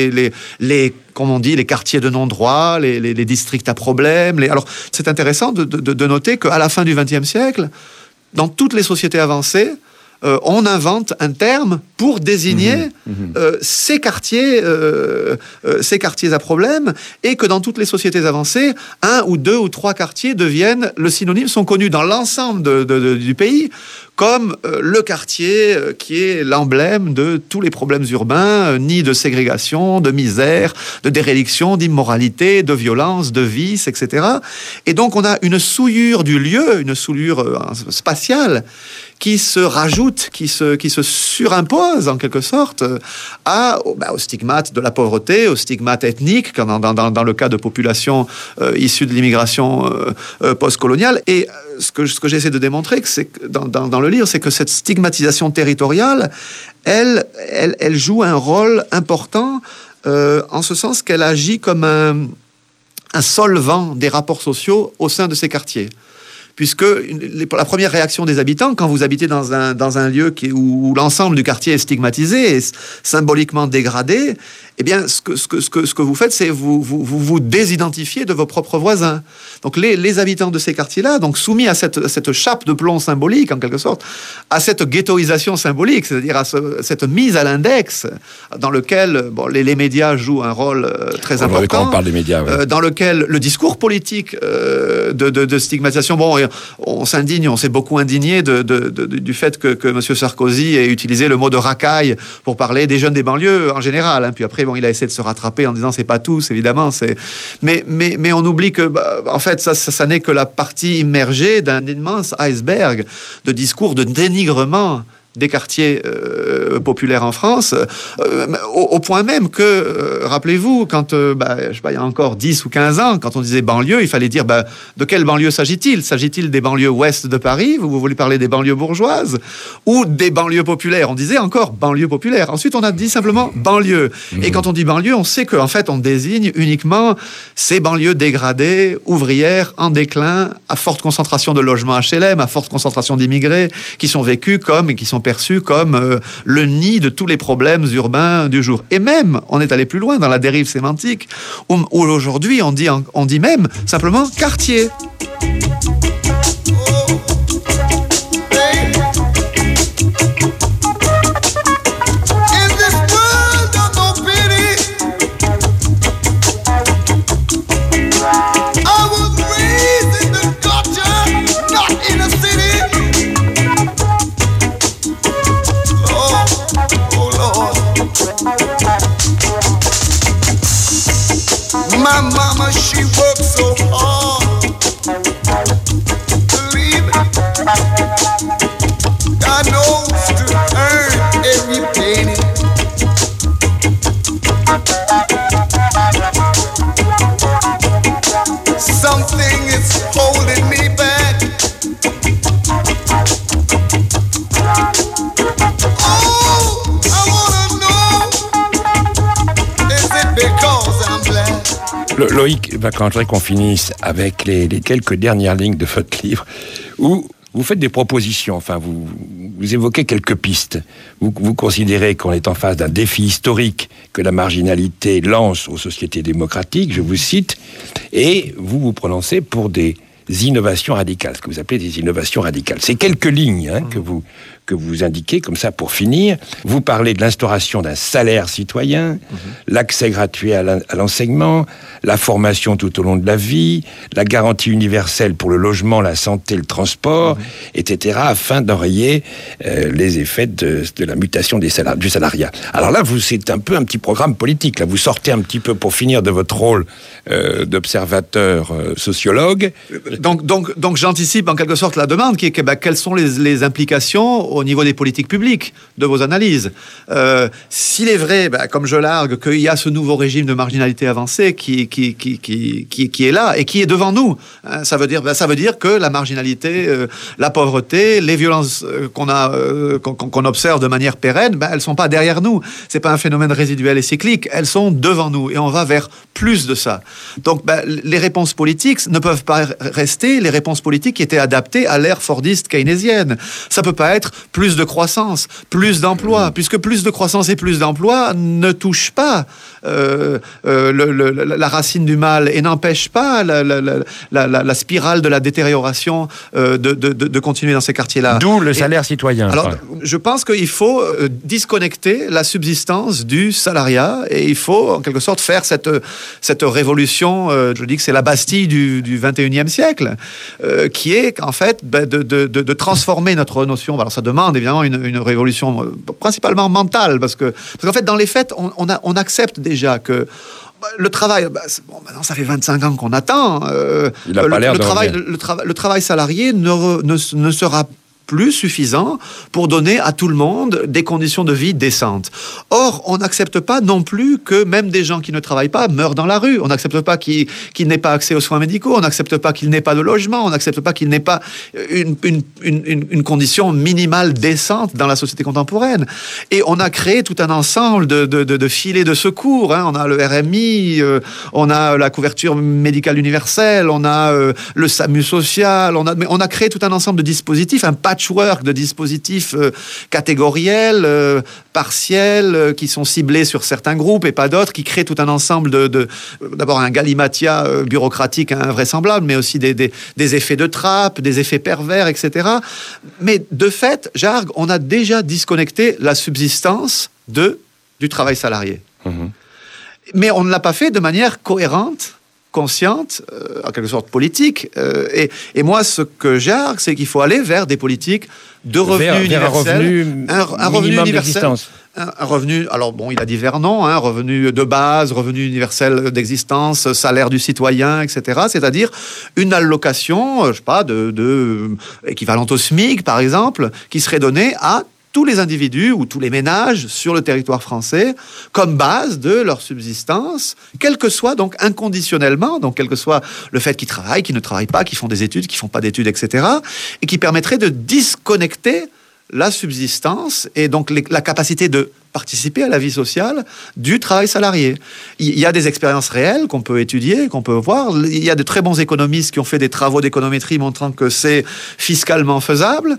comme on dit, les quartiers de non-droit, les districts à problème. Alors, c'est intéressant de noter qu'à la fin du XXe siècle, dans toutes les sociétés avancées, on invente un terme pour désigner ces quartiers à problème, et que dans toutes les sociétés avancées, 1 ou 2 ou 3 quartiers deviennent le synonyme, sont connus dans l'ensemble du pays comme le quartier qui est l'emblème de tous les problèmes urbains, ni de ségrégation, de misère, de déréliction, d'immoralité, de violence, de vice, etc. Et donc on a une souillure du lieu, une souillure spatiale, qui se rajoute, qui se surimpose en quelque sorte au stigmate de la pauvreté, au stigmate ethnique, comme dans le cas de populations issues de l'immigration postcoloniale. Et ce que j'essaie de démontrer, c'est que dans le livre, c'est que cette stigmatisation territoriale, elle joue un rôle important en ce sens qu'elle agit comme un solvant des rapports sociaux au sein de ces quartiers. Puisque la première réaction des habitants, quand vous habitez dans un lieu où l'ensemble du quartier est stigmatisé et symboliquement dégradé, eh bien, ce que vous faites, c'est vous désidentifiez de vos propres voisins. Donc, les habitants de ces quartiers-là, donc soumis à cette chape de plomb symbolique, en quelque sorte, à cette ghettoisation symbolique, c'est-à-dire à cette mise à l'index, dans lequel les médias jouent un rôle très important. Quand on parle des médias, oui. Dans lequel le discours politique de stigmatisation, on s'indigne, on s'est beaucoup indigné du fait que M. Sarkozy ait utilisé le mot de racaille pour parler des jeunes des banlieues en général. Hein. Puis après, il a essayé de se rattraper en disant c'est pas tous, évidemment. Mais on oublie que, en fait, ça n'est que la partie immergée d'un immense iceberg de discours de dénigrement des quartiers populaires en France, au point même que, rappelez-vous, quand, je sais pas, il y a encore 10 ou 15 ans, quand on disait banlieue, il fallait dire, de quelle banlieue s'agit-il ? S'agit-il des banlieues ouest de Paris ? Vous voulez parler des banlieues bourgeoises ? Ou des banlieues populaires ? On disait encore banlieue populaire. Ensuite, on a dit simplement banlieue. Et quand on dit banlieue, on sait qu'en fait, on désigne uniquement ces banlieues dégradées, ouvrières, en déclin, à forte concentration de logements HLM, à forte concentration d'immigrés, qui sont vécus comme et qui sont perçus comme le nid de tous les problèmes urbains du jour. Et même, on est allé plus loin dans la dérive sémantique, où aujourd'hui, on dit même simplement quartier. My mama, she worked so hard. Believe it. God knows to earn every penny. Something is holding me back. Oh, I wanna know, is it because I'm black? Loïc, quand je voudrais qu'on finisse avec les quelques dernières lignes de votre livre, où vous faites des propositions, enfin vous évoquez quelques pistes. Vous considérez qu'on est en face d'un défi historique que la marginalité lance aux sociétés démocratiques, je vous cite, et vous vous prononcez pour des innovations radicales, ce que vous appelez des innovations radicales. C'est quelques lignes que vous indiquez, comme ça, pour finir. Vous parlez de l'instauration d'un salaire citoyen, l'accès gratuit à l'enseignement, la formation tout au long de la vie, la garantie universelle pour le logement, la santé, le transport, etc., afin d'enrayer les effets de la mutation du salariat. Alors là, c'est un petit programme politique. Là, vous sortez un petit peu, pour finir, de votre rôle d'observateur sociologue. Donc j'anticipe en quelque sorte la demande, qui est que, quelles sont les implications au niveau des politiques publiques de vos analyses. S'il est vrai, comme je largue, qu'il y a ce nouveau régime de marginalité avancée qui est là et qui est devant nous, ça veut dire que la marginalité, la pauvreté, les violences qu'on observe de manière pérenne, elles sont pas derrière nous. C'est pas un phénomène résiduel et cyclique. Elles sont devant nous et on va vers plus de ça. Donc les réponses politiques ne peuvent pas rester les réponses politiques qui étaient adaptées à l'ère fordiste keynésienne. Ça peut pas être plus de croissance, plus d'emplois, puisque plus de croissance et plus d'emplois ne touchent pas la racine du mal et n'empêchent pas la spirale de la détérioration de continuer dans ces quartiers-là. D'où le salaire citoyen. Alors, je pense qu'il faut disconnecter la subsistance du salariat et il faut, en quelque sorte, faire cette révolution, je dis que c'est la Bastille du 21e siècle, qui est, en fait, de transformer notre notion. Alors, ça demande, évidemment, une révolution principalement mentale, parce qu'en fait, dans les faits, on accepte déjà que le travail, maintenant ça fait 25 ans qu'on attend. Il a pas l'air le travail salarié ne sera plus suffisant pour donner à tout le monde des conditions de vie décentes. Or, on n'accepte pas non plus que même des gens qui ne travaillent pas meurent dans la rue. On n'accepte pas qu'ils n'aient pas accès aux soins médicaux. On n'accepte pas qu'ils n'aient pas de logement. On n'accepte pas qu'ils n'aient pas une condition minimale décente dans la société contemporaine. Et on a créé tout un ensemble de filets de secours. On a le RMI, on a la couverture médicale universelle, on a le SAMU social, on a créé tout un ensemble de dispositifs, un patchwork de dispositifs catégoriels, partiels, qui sont ciblés sur certains groupes et pas d'autres, qui créent tout un ensemble d'abord un galimatia bureaucratique invraisemblable, mais aussi des effets de trappe, des effets pervers, etc. Mais de fait, Jargue, on a déjà disconnecté la subsistance du travail salarié. Mais on ne l'a pas fait de manière cohérente, consciente, en quelque sorte politique. Et moi, ce que j'argue, c'est qu'il faut aller vers des politiques de revenus universels. Un revenu universel. Un revenu, alors bon, il a divers noms, revenu de base, revenu universel d'existence, salaire du citoyen, etc. C'est-à-dire une allocation, je sais pas, équivalente au SMIC, par exemple, qui serait donnée à tous les individus ou tous les ménages sur le territoire français comme base de leur subsistance, quel que soit donc inconditionnellement, donc quel que soit le fait qu'ils travaillent, qu'ils ne travaillent pas, qu'ils font des études, qu'ils font pas d'études, etc., et qui permettrait de disconnecter la subsistance et donc la capacité de participer à la vie sociale du travail salarié. Il y a des expériences réelles qu'on peut étudier, qu'on peut voir. Il y a de très bons économistes qui ont fait des travaux d'économétrie montrant que c'est fiscalement faisable.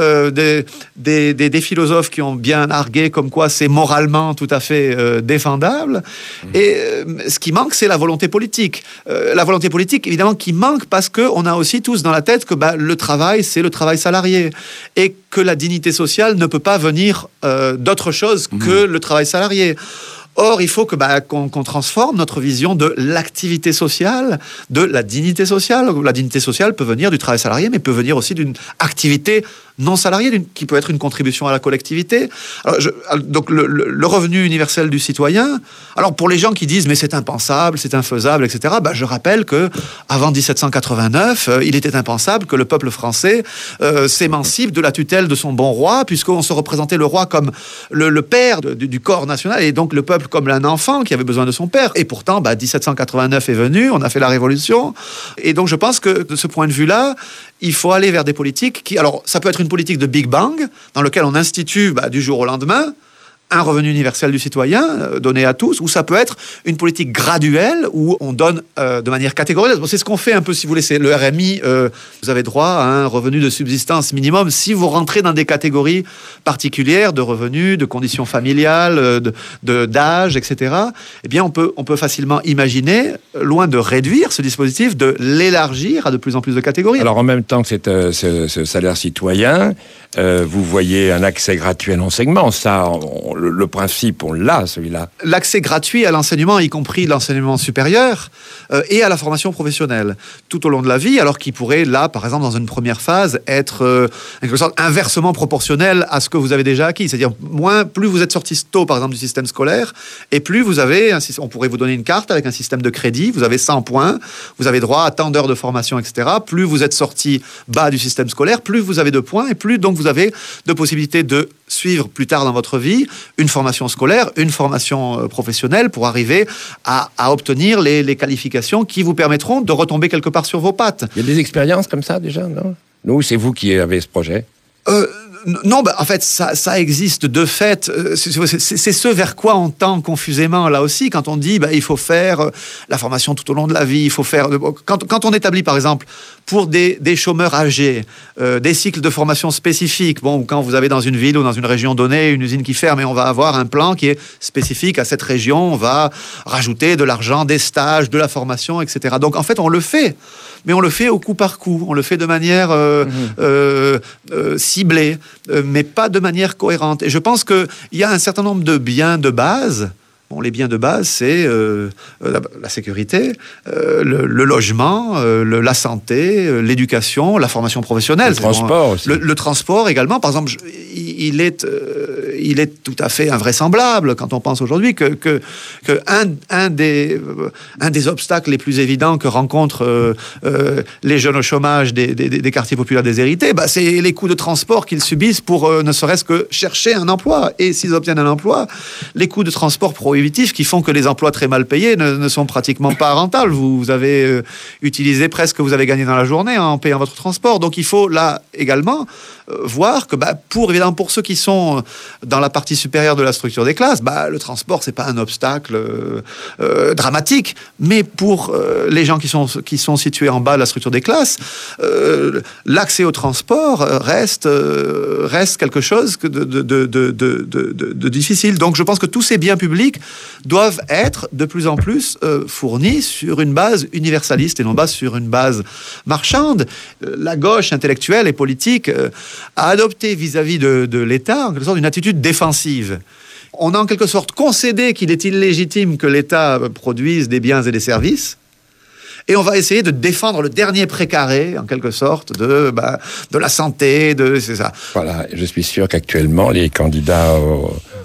Des philosophes qui ont bien argué comme quoi c'est moralement tout à fait défendable. Et ce qui manque, c'est la volonté politique. La volonté politique, évidemment, qui manque parce qu'on a aussi tous dans la tête que le travail, c'est le travail salarié. Et que la dignité sociale ne peut pas venir d'autre chose que le travail salarié. Or, il faut qu'on transforme notre vision de l'activité sociale, de la dignité sociale. La dignité sociale peut venir du travail salarié, mais peut venir aussi d'une activité non salariée, qui peut être une contribution à la collectivité. Alors, donc, le revenu universel du citoyen. Alors, pour les gens qui disent mais c'est impensable, c'est infaisable, etc. Je rappelle que avant 1789, il était impensable que le peuple français s'émancipe de la tutelle de son bon roi, puisqu'on se représentait le roi comme le père du corps national, et donc le peuple comme un enfant qui avait besoin de son père. Et pourtant, 1789 est venu, on a fait la Révolution. Et donc, je pense que de ce point de vue-là, il faut aller vers des politiques qui... Alors, ça peut être une politique de Big Bang, dans lequel on institue du jour au lendemain un revenu universel du citoyen donné à tous, ou ça peut être une politique graduelle où on donne de manière catégorielle. C'est ce qu'on fait un peu, si vous voulez, c'est le RMI. Vous avez droit à un revenu de subsistance minimum si vous rentrez dans des catégories particulières de revenus, de conditions familiales, d'âge, etc. Eh bien, on peut facilement imaginer, loin de réduire ce dispositif, de l'élargir à de plus en plus de catégories. Alors, en même temps que ce salaire citoyen, vous voyez un accès gratuit à l'enseignement. Ça, le principe, on l'a, celui-là. L'accès gratuit à l'enseignement, y compris l'enseignement supérieur, et à la formation professionnelle, tout au long de la vie, alors qu'il pourrait, là, par exemple, dans une première phase, être en quelque sorte inversement proportionnel à ce que vous avez déjà acquis. C'est-à-dire, plus vous êtes sorti tôt, par exemple, du système scolaire, et plus vous avez, on pourrait vous donner une carte avec un système de crédit, vous avez 100 points, vous avez droit à tant d'heures de formation, etc. Plus vous êtes sorti bas du système scolaire, plus vous avez de points, et plus donc vous avez de possibilités de suivre plus tard dans votre vie une formation scolaire, une formation professionnelle pour arriver à obtenir les qualifications qui vous permettront de retomber quelque part sur vos pattes. Il y a des expériences comme ça déjà, non ? Nous, c'est vous qui avez ce projet ? Non, en fait, ça existe de fait. C'est ce vers quoi on tend confusément, là aussi, quand on dit il faut faire la formation tout au long de la vie, il faut faire... Quand on établit, par exemple, pour des chômeurs âgés, des cycles de formation spécifiques, quand vous avez dans une ville ou dans une région donnée une usine qui ferme, et on va avoir un plan qui est spécifique à cette région, on va rajouter de l'argent, des stages, de la formation, etc. Donc, en fait, on le fait, mais on le fait au coup par coup, on le fait de manière ciblée, mais pas de manière cohérente. Et je pense qu'il y a un certain nombre de biens de base. Les biens de base, c'est la sécurité, le logement, la santé, l'éducation, la formation professionnelle. Le transport aussi. Le transport également. Par exemple, il est tout à fait invraisemblable quand on pense aujourd'hui que un des obstacles les plus évidents que rencontrent les jeunes au chômage des quartiers populaires déshérités, c'est les coûts de transport qu'ils subissent pour ne serait-ce que chercher un emploi. Et s'ils obtiennent un emploi, les coûts de transport prohibitifs qui font que les emplois très mal payés ne sont pratiquement pas rentables. Vous avez utilisé presque, vous avez gagné dans la journée en payant votre transport. Donc il faut là également voir que pour ceux qui sont dans la partie supérieure de la structure des classes, le transport c'est pas un obstacle dramatique, mais pour les gens qui sont situés en bas de la structure des classes, l'accès au transport reste quelque chose de difficile. Donc je pense que tous ces biens publics doivent être de plus en plus fournis sur une base universaliste et non pas sur une base marchande. La gauche intellectuelle et politique a adopté vis-à-vis de l'État en quelque sorte une attitude défensive. On a en quelque sorte concédé qu'il est illégitime que l'État produise des biens et des services, et on va essayer de défendre le dernier précaré, en quelque sorte, de la santé, c'est ça. Voilà, je suis sûr qu'actuellement, les candidats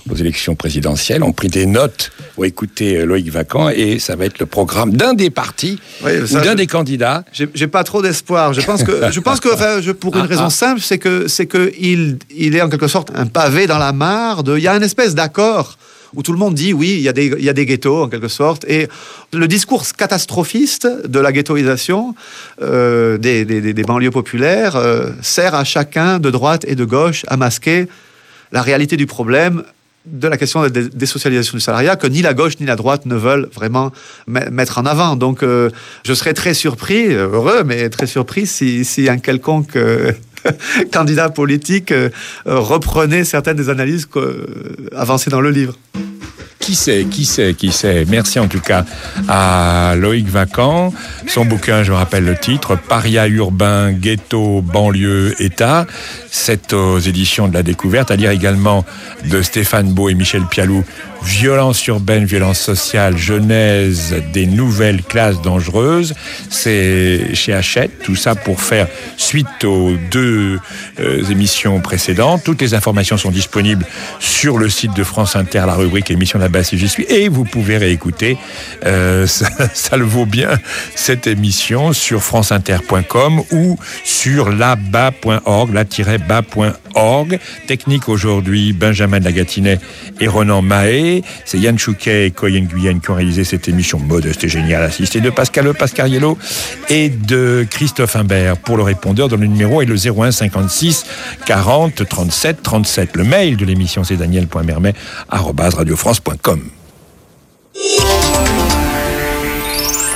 aux élections présidentielles ont pris des notes pour écouter Loïc Vacan, et ça va être le programme d'un des partis ou d'un des candidats. J'ai pas trop d'espoir. Je pense que pour une raison simple, c'est que il est en quelque sorte un pavé dans la mare. Il y a une espèce d'accord où tout le monde dit oui, il y a des ghettos en quelque sorte, et le discours catastrophiste de la ghettoisation des banlieues populaires sert à chacun de droite et de gauche à masquer la réalité du problème de la question de la désocialisation du salariat, que ni la gauche ni la droite ne veulent vraiment mettre en avant. Donc je serais très surpris, heureux, mais très surpris si un quelconque candidat politique reprenait certaines des analyses avancées dans le livre. Qui sait. Merci en tout cas à Loïc Vacan. Son bouquin, je me rappelle le titre, Paria urbain, ghetto, banlieue, État. C'est aux éditions de la Découverte. À lire également de Stéphane Beau et Michel Pialou, Violence urbaine, violence sociale, genèse des nouvelles classes dangereuses. C'est chez Hachette. Tout ça pour faire suite aux 2 émissions précédentes. Toutes les informations sont disponibles sur le site de France Inter, la rubrique émission de la base si j'y suis. Et vous pouvez réécouter, ça le vaut bien, cette émission sur franceinter.com ou sur la-bas.org. Technique aujourd'hui, Benjamin Lagatinet et Ronan Mahé. C'est Yann Chouquet et Coyen Guyenne qui ont réalisé cette émission modeste et géniale, assistée de Pascal Pascariello et de Christophe Imbert. Pour le répondeur, dont le numéro est le 01 56 40 37 37. Le mail de l'émission, c'est daniel.mermet@radiofrance.com.